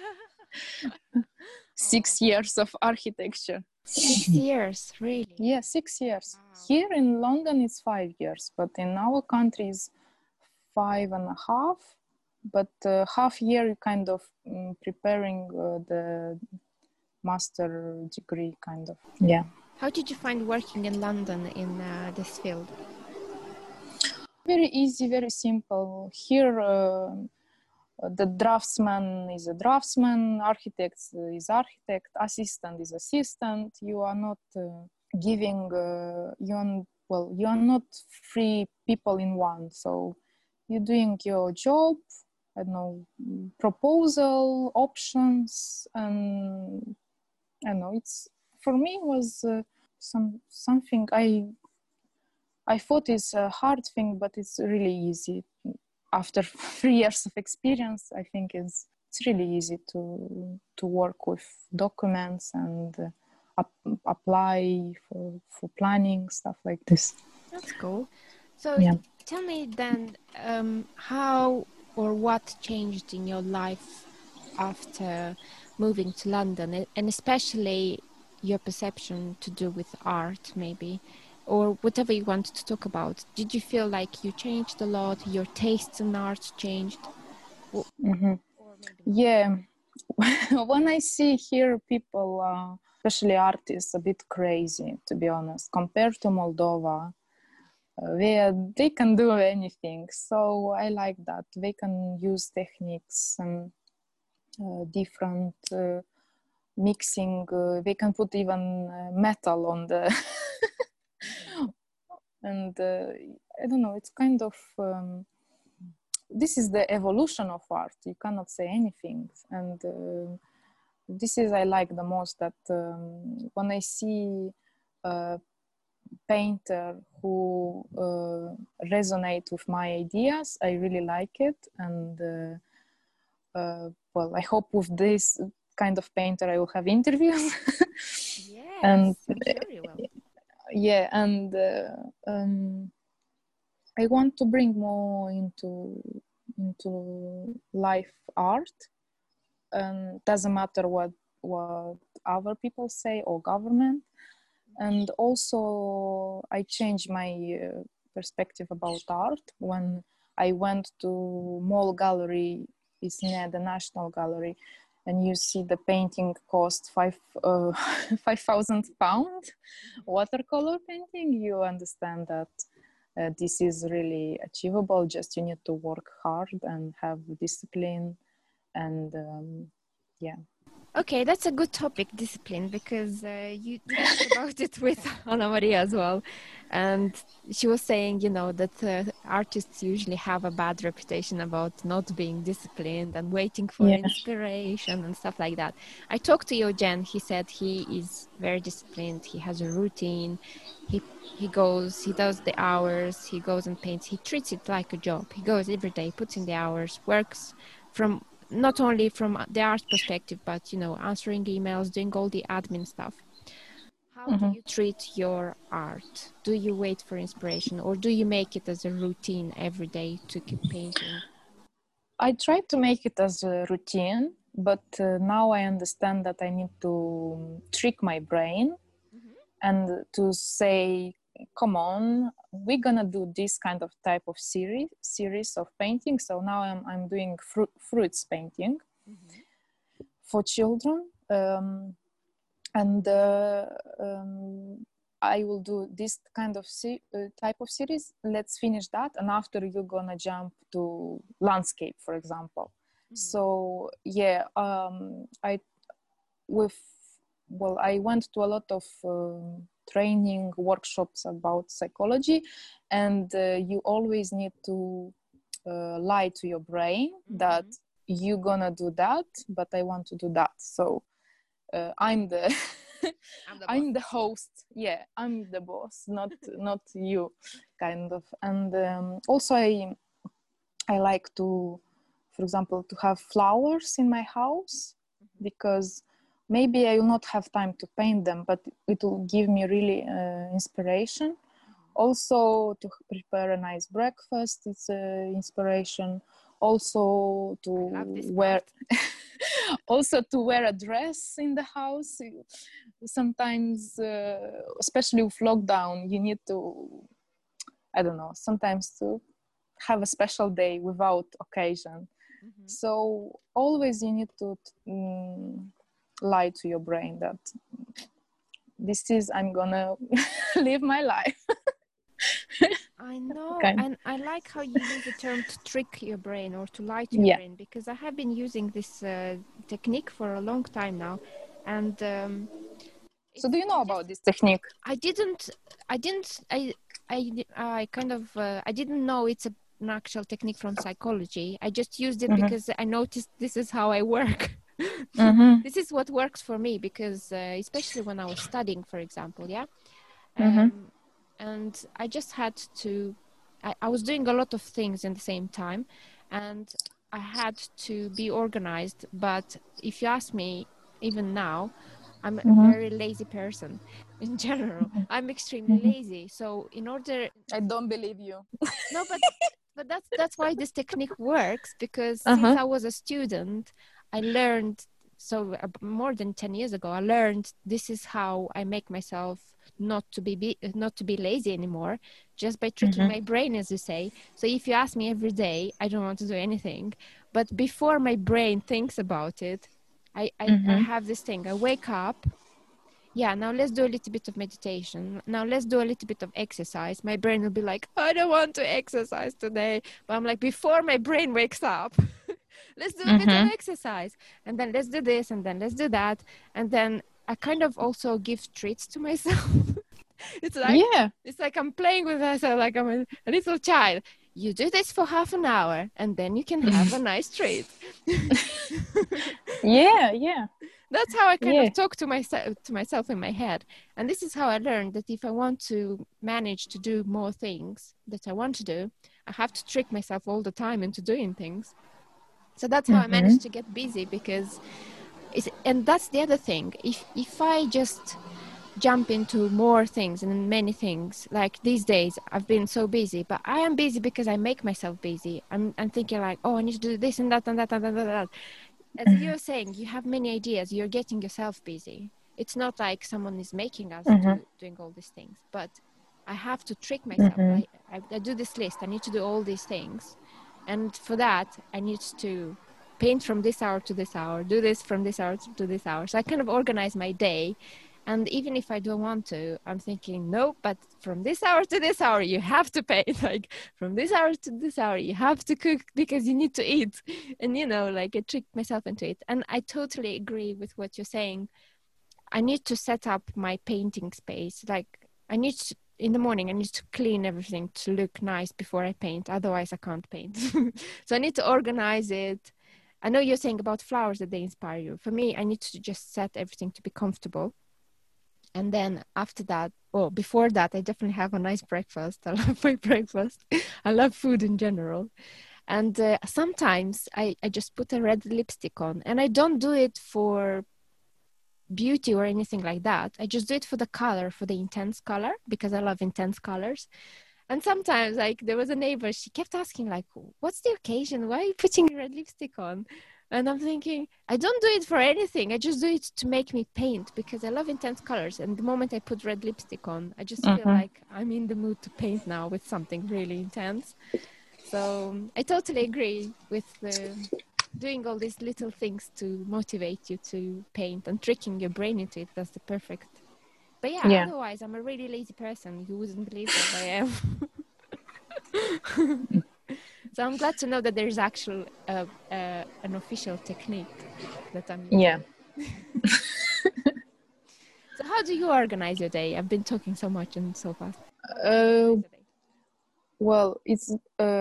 6 years of architecture. 6 years, really? Yeah, 6 years. Here in London it's 5 years, but in our country is 5.5. But half year kind of preparing the master degree, kind of. Yeah. How did you find working in London in this field? Very easy, very simple. Here, the draftsman is a draftsman, architect is architect, assistant is assistant. You are not giving, you are not three people in one. So you're doing your job, I don't know, proposal, options, and I don't know. It's for me was something I thought is a hard thing, but it's really easy. After 3 years of experience, I think it's really easy to work with documents and apply for planning, stuff like this. That's cool. So yeah. Tell me then, how or what changed in your life after moving to London, and especially your perception to do with art, maybe, or whatever you want to talk about. Did you feel like you changed a lot? Your tastes in art changed? Mm-hmm. Yeah. When I see here people, especially artists, a bit crazy, to be honest, compared to Moldova, where they can do anything. So I like that. They can use techniques and different mixing. They can put even metal on the... and I don't know, it's kind of... this is the evolution of art. You cannot say anything. And this is I like the most, that when I see a painter who resonate with my ideas, I really like it. And well, I hope with this kind of painter I will have interviews. Yes, and I'm sure you will. Yeah, and I want to bring more into life art. Doesn't matter what other people say or government. And also I changed my perspective about art when I went to Mall Gallery. It's near the National Gallery, and you see the painting cost £5,000 watercolor painting. You understand that this is really achievable. Just you need to work hard and have discipline. And yeah. Okay, that's a good topic, discipline, because you talked about it with Anna Maria as well. And she was saying, that artists usually have a bad reputation about not being disciplined and waiting for inspiration and stuff like that. I talked to Eugen. He said he is very disciplined. He has a routine. He goes, he does the hours, he goes and paints. He treats it like a job. He goes every day, puts in the hours, works from... not only from the art perspective, but, answering emails, doing all the admin stuff. How do you treat your art? Do you wait for inspiration, or do you make it as a routine every day to keep painting? I try to make it as a routine, but now I understand that I need to trick my brain and to say, come on, we're gonna do this kind of type of series of painting. So now I'm doing fruits painting for children, and I will do this kind of type of series. Let's finish that, and after you're gonna jump to landscape, for example. So yeah, I went to a lot of training workshops about psychology, and you always need to lie to your brain that you're gonna do that, but I want to do that. So I'm the I'm the host. Yeah, I'm the boss, not you, kind of. And also I like to, for example, to have flowers in my house, because maybe I will not have time to paint them, but it will give me really inspiration. Also, to prepare a nice breakfast, it's inspiration. Also to I love this wear part. also to wear a dress in the house. Sometimes, especially with lockdown, you need to, I don't know, sometimes to have a special day without occasion. Mm-hmm. So always you need to lie to your brain that this is, I'm gonna live my life. I know, Kind. and I like how you use the term to trick your brain or to lie to your Yeah. brain, because I have been using this technique for a long time now, and So do you know I about this technique? I didn't, I kind of, I didn't know it's an actual technique from psychology. I just used it Mm-hmm. because I noticed this is how I work. Mm-hmm. This is what works for me because, especially when I was studying, for example, yeah. Mm-hmm. And I just had to, I was doing a lot of things in the same time, and I had to be organized. But if you ask me, even now, I'm a Mm-hmm. very lazy person in general. I'm extremely Mm-hmm. lazy. So in order, I don't believe you. no, but that's why this technique works, because since Uh-huh. I was a student, I learned, so more than 10 years ago, I learned this is how I make myself not to be lazy anymore, just by tricking Mm-hmm. my brain, as you say. So if you ask me every day, I don't want to do anything, but before my brain thinks about it, I Mm-hmm. have this thing. I wake up, yeah, now let's do a little bit of meditation. Now let's do a little bit of exercise. My brain will be like, I don't want to exercise today. But I'm like, before my brain wakes up, let's do a bit of Mm-hmm. exercise. And then let's do this, and then let's do that. And then I kind of also give treats to myself. it's like Yeah. it's like I'm playing with myself like I'm a little child. You do this for half an hour, and then you can have a nice treat. Yeah. Yeah. That's how I kind Yeah. of talk to myself in my head. And this is how I learned that if I want to manage to do more things that I want to do, I have to trick myself all the time into doing things. So that's how I Mm-hmm. managed to get busy, because and that's the other thing. If I just jump into more things and many things, like these days I've been so busy, but I am busy because I make myself busy. I'm thinking like, oh, I need to do this and that and that and that and that. As you're saying, you have many ideas, you're getting yourself busy. It's not like someone is making us Mm-hmm. doing all these things, but I have to trick myself. Mm-hmm. I do this list, I need to do all these things, and for that I need to paint from this hour to this hour, do this from this hour to this hour. So I kind of organize my day. And even if I don't want to, I'm thinking, no, but from this hour to this hour, you have to paint. Like from this hour to this hour, you have to cook because you need to eat. And, like I tricked myself into it. And I totally agree with what you're saying. I need to set up my painting space. Like in the morning, I need to clean everything to look nice before I paint. Otherwise, I can't paint. So I need to organize it. I know you're saying about flowers that they inspire you. For me, I need to just set everything to be comfortable. And then after that, or before that, I definitely have a nice breakfast. I love my breakfast. I love food in general. And sometimes I just put a red lipstick on, and I don't do it for beauty or anything like that. I just do it for the color, for the intense color, because I love intense colors. And sometimes, like, there was a neighbor, she kept asking, like, what's the occasion? Why are you putting red lipstick on? And I'm thinking, I don't do it for anything. I just do it to make me paint because I love intense colors. And the moment I put red lipstick on, I just feel Mm-hmm. like I'm in the mood to paint now with something really intense. So I totally agree with doing all these little things to motivate you to paint and tricking your brain into it. That's the perfect. But yeah, Yeah. otherwise, I'm a really lazy person. You wouldn't believe that I am. So I'm glad to know that there's actual an official technique that I'm Yeah. using. So how do you organize your day? I've been talking so much and so fast. How do you Uh, organize your day? well, it's.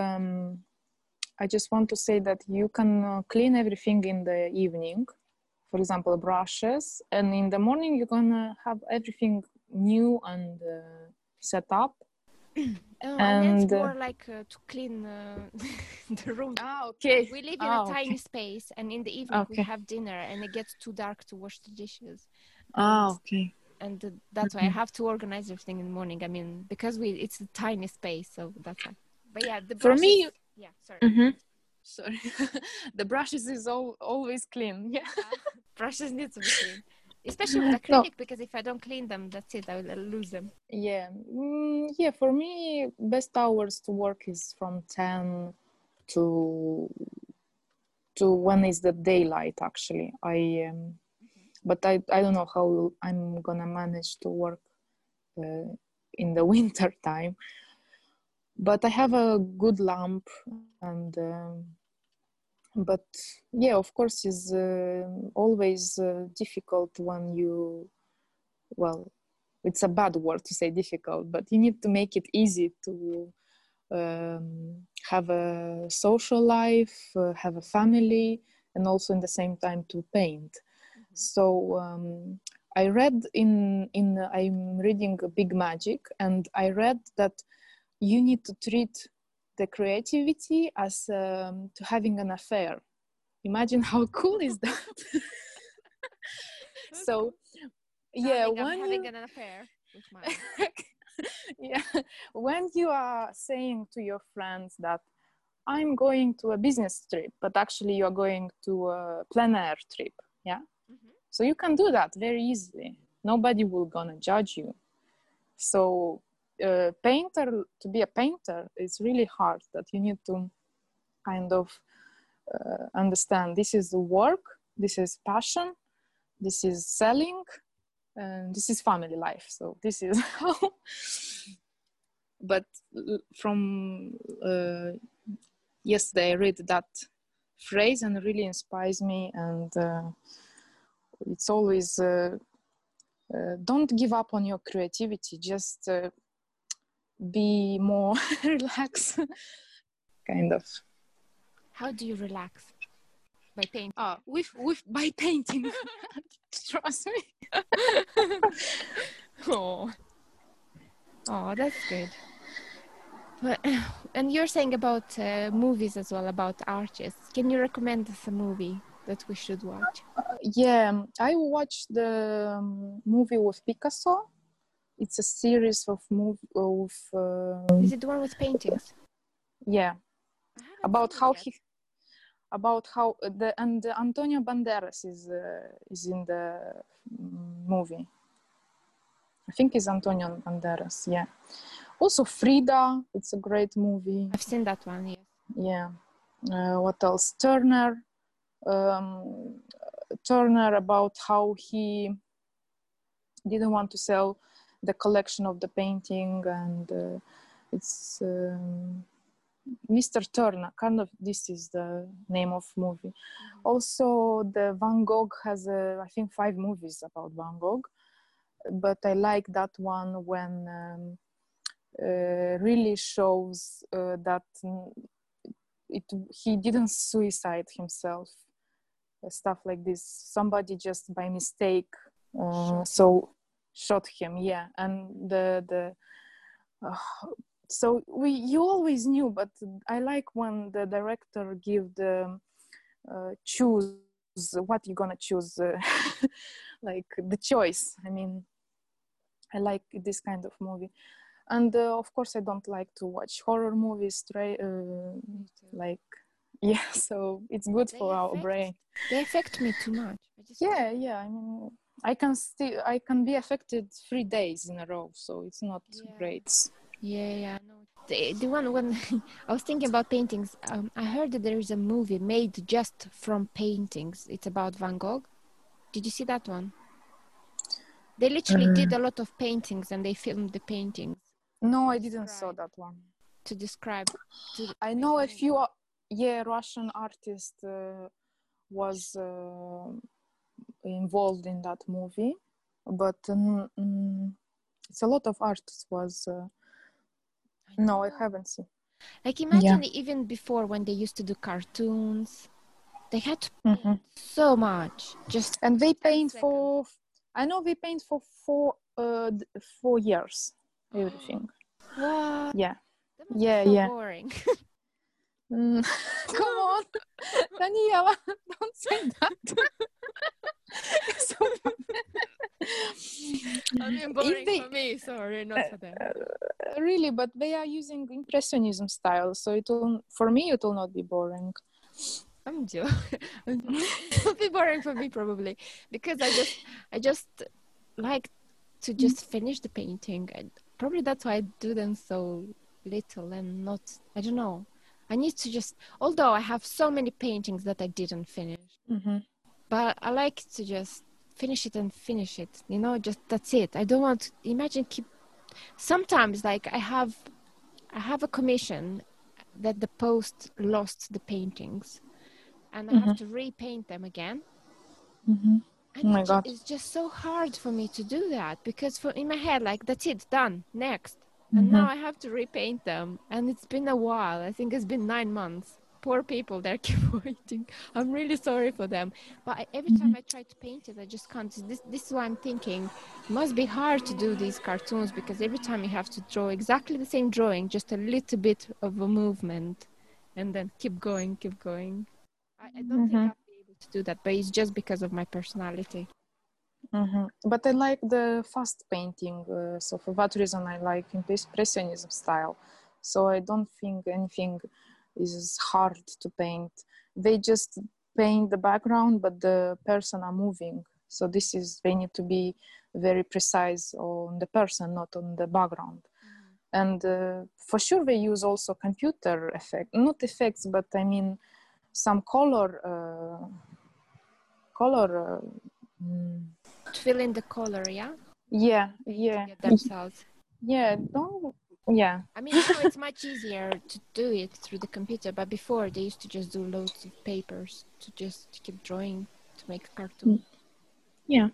I just want to say that you can clean everything in the evening, for example, brushes, and in the morning you're gonna have everything new and set up. I meant And more like to clean the room. okay. We live in a tiny Okay. space, and in the evening we Okay. have dinner, and it gets too dark to wash the dishes. And Okay. that's why I have to organize everything in the morning. I mean, because it's a tiny space, so that's why. But yeah, the For brushes. me, Yeah, sorry. mhm. sorry. The brushes is always clean. Yeah. Brushes need to be clean, especially with acrylic, because if I don't clean them, that's it. I will lose them. Yeah. Yeah. For me, best hours to work is from 10 to when is the daylight. Actually, but I don't know how I'm gonna manage to work in the winter time. But I have a good lamp, and but yeah, of course, is always difficult when you, well, it's a bad word to say difficult, but you need to make it easy to have a social life, have a family, and also in the same time to paint. So I read I'm reading Big Magic, and I read that you need to treat the creativity as to having an affair. Imagine how cool is that? So yeah, Darling, I'm having an affair with mine. yeah, when you are saying to your friends that I'm going to a business trip, but actually you're going to a plein air trip, yeah. So you can do that very easily. Nobody will gonna judge you. So to be a painter, it's really hard. That you need to kind of understand this is the work, this is passion, this is selling, and this is family life. So this is how. But from yesterday, I read that phrase and it really inspires me. And it's always don't give up on your creativity. Just be more relaxed, kind of. How do you relax? By painting. By painting. Trust me. Oh, that's good. And you're saying about movies as well, about artists. Can you recommend us a movie that we should watch? Yeah, I watched the movie with Picasso. It's a series of Is it the one with paintings? Yeah, about how Antonio Banderas is in the movie. I think it's Antonio Banderas. Yeah. Also Frida. It's a great movie. I've seen that one. Yes. Yeah. What else? Turner. Turner, about how he didn't want to sell the collection of the painting, and it's Mr. Turner, kind of. This is the name of movie. Also, the Van Gogh has I think 5 movies about Van Gogh, but I like that one when really shows that he didn't suicide himself. Stuff like this. Somebody just by mistake shot him. Yeah, and so you always knew, but I like when the director give the choose what you're gonna choose, like the choice. I mean, I like this kind of movie. And of course, I don't like to watch horror movies. Like, yeah, so it's good for our brain. They affect me too much. Yeah. I mean, I can be affected 3 days in a row, so it's not great. Yeah. No. The one when I was thinking about paintings, I heard that there is a movie made just from paintings. It's about Van Gogh. Did you see that one? They literally did a lot of paintings and they filmed the paintings. No, I didn't saw that one. To describe. I know a few, Russian artist was involved in that movie, but it's a lot of artists was. No, I haven't seen. Like imagine even before when they used to do cartoons, they had to paint so much. And they paint for. I know they paint for 4 years. Everything. What? Yeah. That must be so boring. Come on, Daniela, don't say that. So I mean, boring for me, sorry, not for them. Really, but they are using impressionism style, so for me it will not be boring. I'm joking. It'll be boring for me probably because I just like to just finish the painting. And probably that's why I do them so little and not. I don't know. I need to just. Although I have so many paintings that I didn't finish, but I like to just finish it and finish it. You know, just that's it. I don't want to imagine keep. Sometimes like I have a commission that the post lost the paintings and I have to repaint them again. Oh And my God. it's just so hard for me to do that because in my head, like, that's it, done, next. And now I have to repaint them. And it's been a while. I think it's been 9 months. Poor people, they keep waiting. I'm really sorry for them. But every time I try to paint it, I just can't. This is why I'm thinking it must be hard to do these cartoons because every time you have to draw exactly the same drawing, just a little bit of a movement, and then keep going, keep going. I don't think I'll be able to do that, but it's just because of my personality. But I like the fast painting, so for that reason I like impressionism style. So I don't think anything is hard to paint. They just paint the background, but the person are moving. So they need to be very precise on the person, not on the background. And for sure they use also computer effect, not effects, but I mean some color. To fill in the color, yeah? Yeah. Themselves. Yeah, don't. Yeah. I mean, now it's much easier to do it through the computer, but before they used to just do loads of papers to just keep drawing to make a cartoon. Yeah.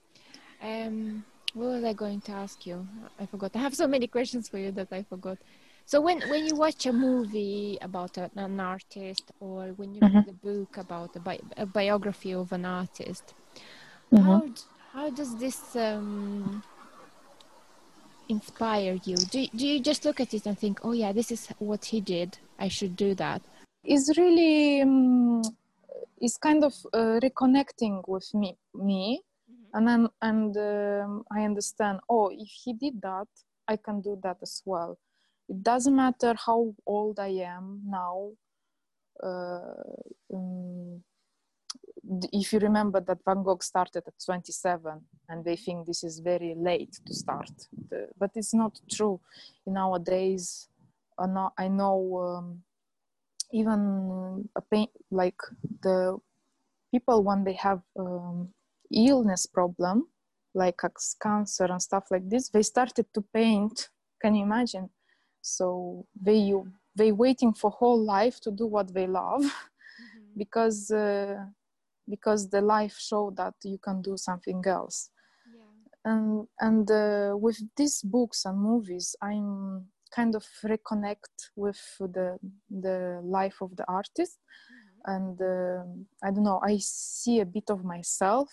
What was I going to ask you? I forgot. I have so many questions for you that I forgot. So when you watch a movie about an artist, or when you read a book about a biography of an artist, how does this inspire you? Do you just look at it and think, oh yeah, this is what he did, I should do that? It's really it's kind of reconnecting with me, and I understand. Oh, if he did that, I can do that as well. It doesn't matter how old I am now. If you remember that Van Gogh started at 27 and they think this is very late to start, but it's not true. Nowadays, I know even like the people when they have illness problem, like cancer and stuff like this, they started to paint. Can you imagine? So they waiting for whole life to do what they love because the life showed that you can do something else. And with these books and movies, I'm kind of reconnect with the life of the artist. And I don't know, I see a bit of myself,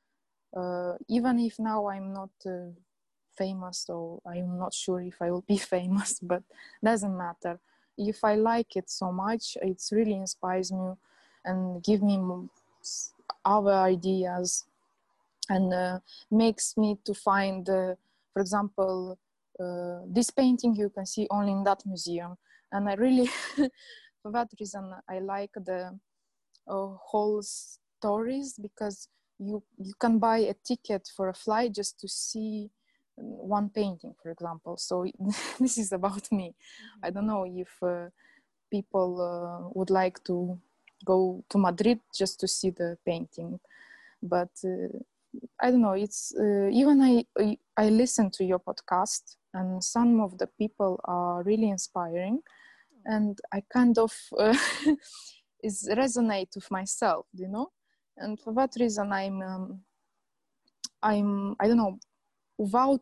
even if now I'm not famous, or I'm not sure if I will be famous, but doesn't matter. If I like it so much, it really inspires me and give me other ideas, and makes me to find, for example, this painting you can see only in that museum. And I really, for that reason, I like the whole stories, because you can buy a ticket for a flight just to see one painting, for example. So this is about me. I don't know if people would like to go to Madrid just to see the painting, but I don't know, it's even I listen to your podcast, and some of the people are really inspiring, and I kind of is resonate with myself, and for that reason I'm I don't know, without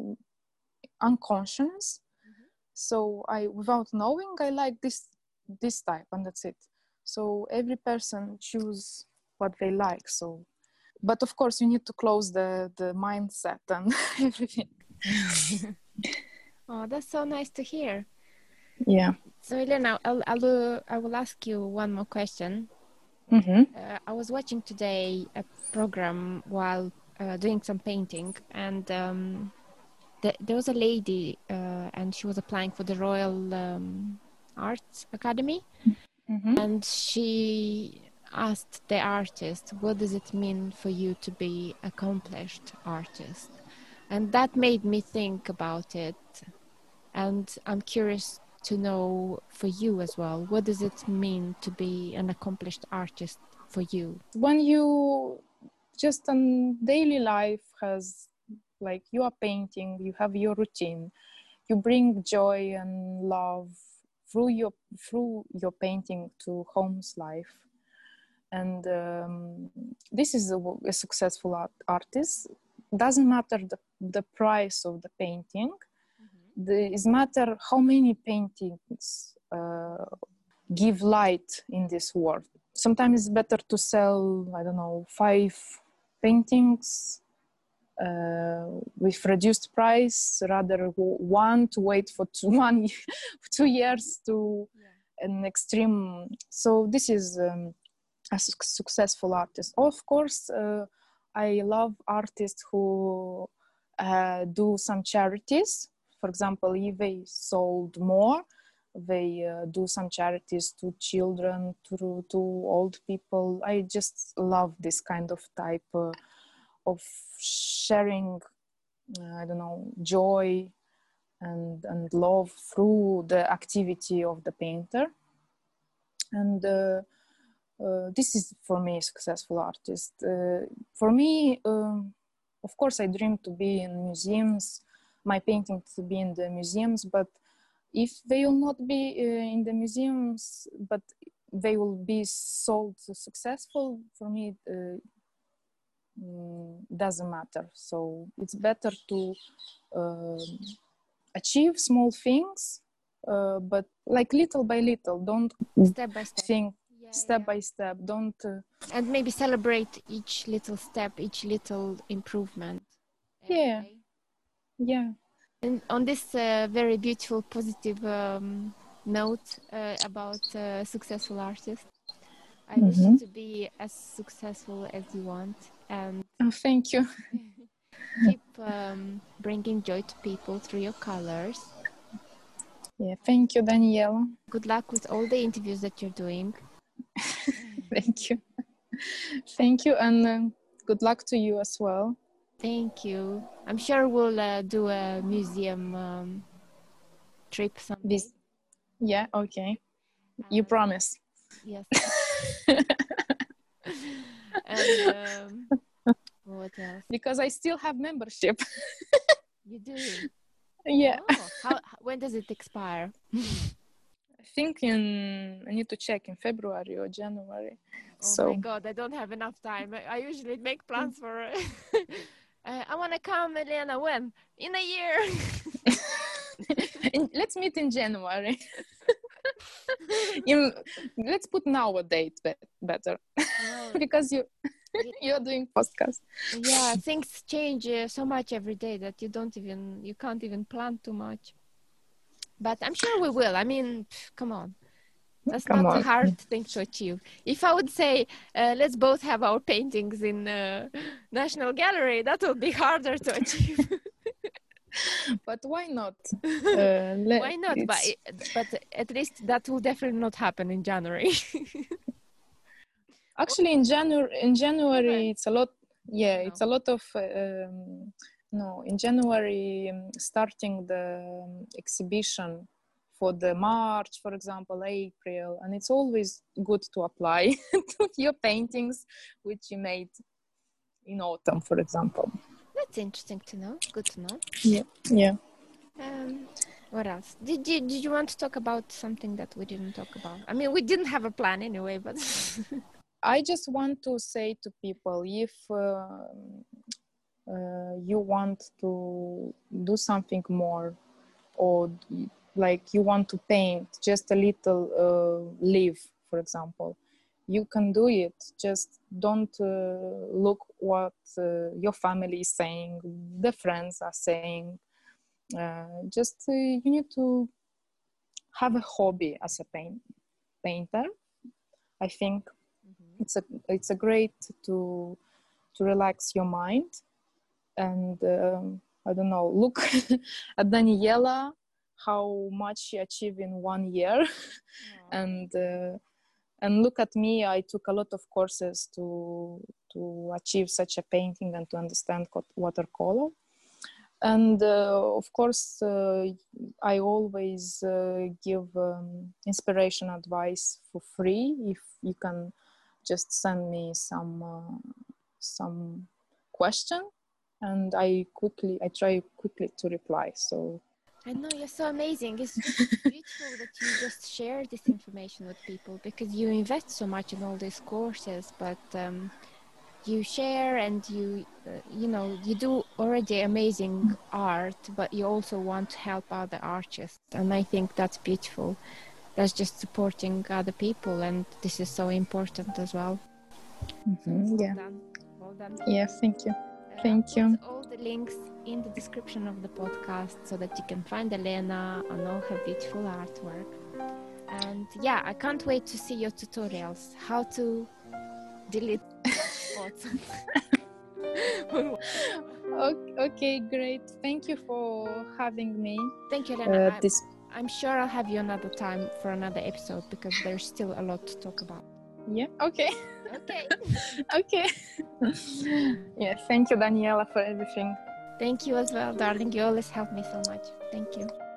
unconscious, so I without knowing I like this type, and that's it. So every person choose what they like. So, but of course you need to close the mindset and everything. Oh, that's so nice to hear. Yeah. So Elena, I will ask you one more question. I was watching today a program while doing some painting, and there was a lady, and she was applying for the Royal Arts Academy, And she asked the artist, what does it mean for you to be accomplished artist? And that made me think about it. And I'm curious to know for you as well, what does it mean to be an accomplished artist for you? When you just on daily life has, like, you are painting, you have your routine, you bring joy and love through your painting to home's life. And this is a successful artist. Doesn't matter the price of the painting. It matter how many paintings give light in this world. Sometimes it's better to sell, I don't know, 5 paintings with reduced price rather one to wait for 2 years to an extreme. So this is a successful artist. Of course, I love artists who do some charities. For example, if they sold more, they do some charities to children, to old people. I just love this kind of type of sharing, I don't know, joy and love through the activity of the painter. And this is for me a successful artist. For me, of course, I dream to be in museums, my painting to be in the museums, but if they will not be in the museums, but they will be sold successful, for me, doesn't matter. So it's better to achieve small things, but like little by little, don't Step by step. think step by step, don't and maybe celebrate each little step, each little improvement. Yeah. And on this very beautiful positive note about successful artists, I wish you to be as successful as you want, and thank you. keep bringing joy to people through your colors. Yeah, thank you, Daniela. Good luck with all the interviews that you're doing. Thank you, and good luck to you as well. Thank you. I'm sure we'll do a museum trip someday. Yeah, okay. You promise? Yes. And what else? Because I still have membership. You do? Yeah. Oh, when does it expire? I think I need to check in February or January. Oh my God, I don't have enough time. I usually make plans for... I want to come, Elena, when? In a year. Let's meet in January. Let's put now a date better. Because you're doing podcast. Yeah, things change so much every day that you can't even plan too much. But I'm sure we will. I mean, come on. That's not a hard thing to achieve. If I would say, let's both have our paintings in National Gallery, that would be harder to achieve. But why not? Why not? But at least that will definitely not happen in January. Actually, in January, it's a lot. Yeah, it's a lot of. No, in January, starting the exhibition for the March, for example, April, and it's always good to apply to your paintings, which you made in autumn, for example. That's interesting to know. Good to know. Yeah. What else? Did you want to talk about something that we didn't talk about? I mean, we didn't have a plan anyway, but... I just want to say to people, if you want to do something more, or like you want to paint just a little leaf, for example, you can do it. Just don't look what your family is saying, the friends are saying. You need to have a hobby as a painter. I think it's a great to relax your mind. And I don't know, look at Daniela, how much she achieved in 1 year. And And look at me, I took a lot of courses to achieve such a painting and to understand watercolor. And of course, I always give inspiration advice for free. If you can just send me some question, and I try quickly to reply. So I know, you're so amazing. It's just beautiful that you just share this information with people, because you invest so much in all these courses, but you share, and you do already amazing art, but you also want to help other artists, and I think that's beautiful. That's just supporting other people, and this is so important as well. Yeah. Well done. Yeah, thank you. Thank I'll you. put all the links in the description of the podcast so that you can find Elena and all her beautiful artwork. And yeah, I can't wait to see your tutorials, how to delete spots. Okay, great. Thank you for having me. Thank you, Elena. I'm sure I'll have you another time for another episode, because there's still a lot to talk about. Yeah, okay. Okay. Okay. Yeah, thank you, Daniela, for everything. Thank you as well, darling. You always help me so much. Thank you.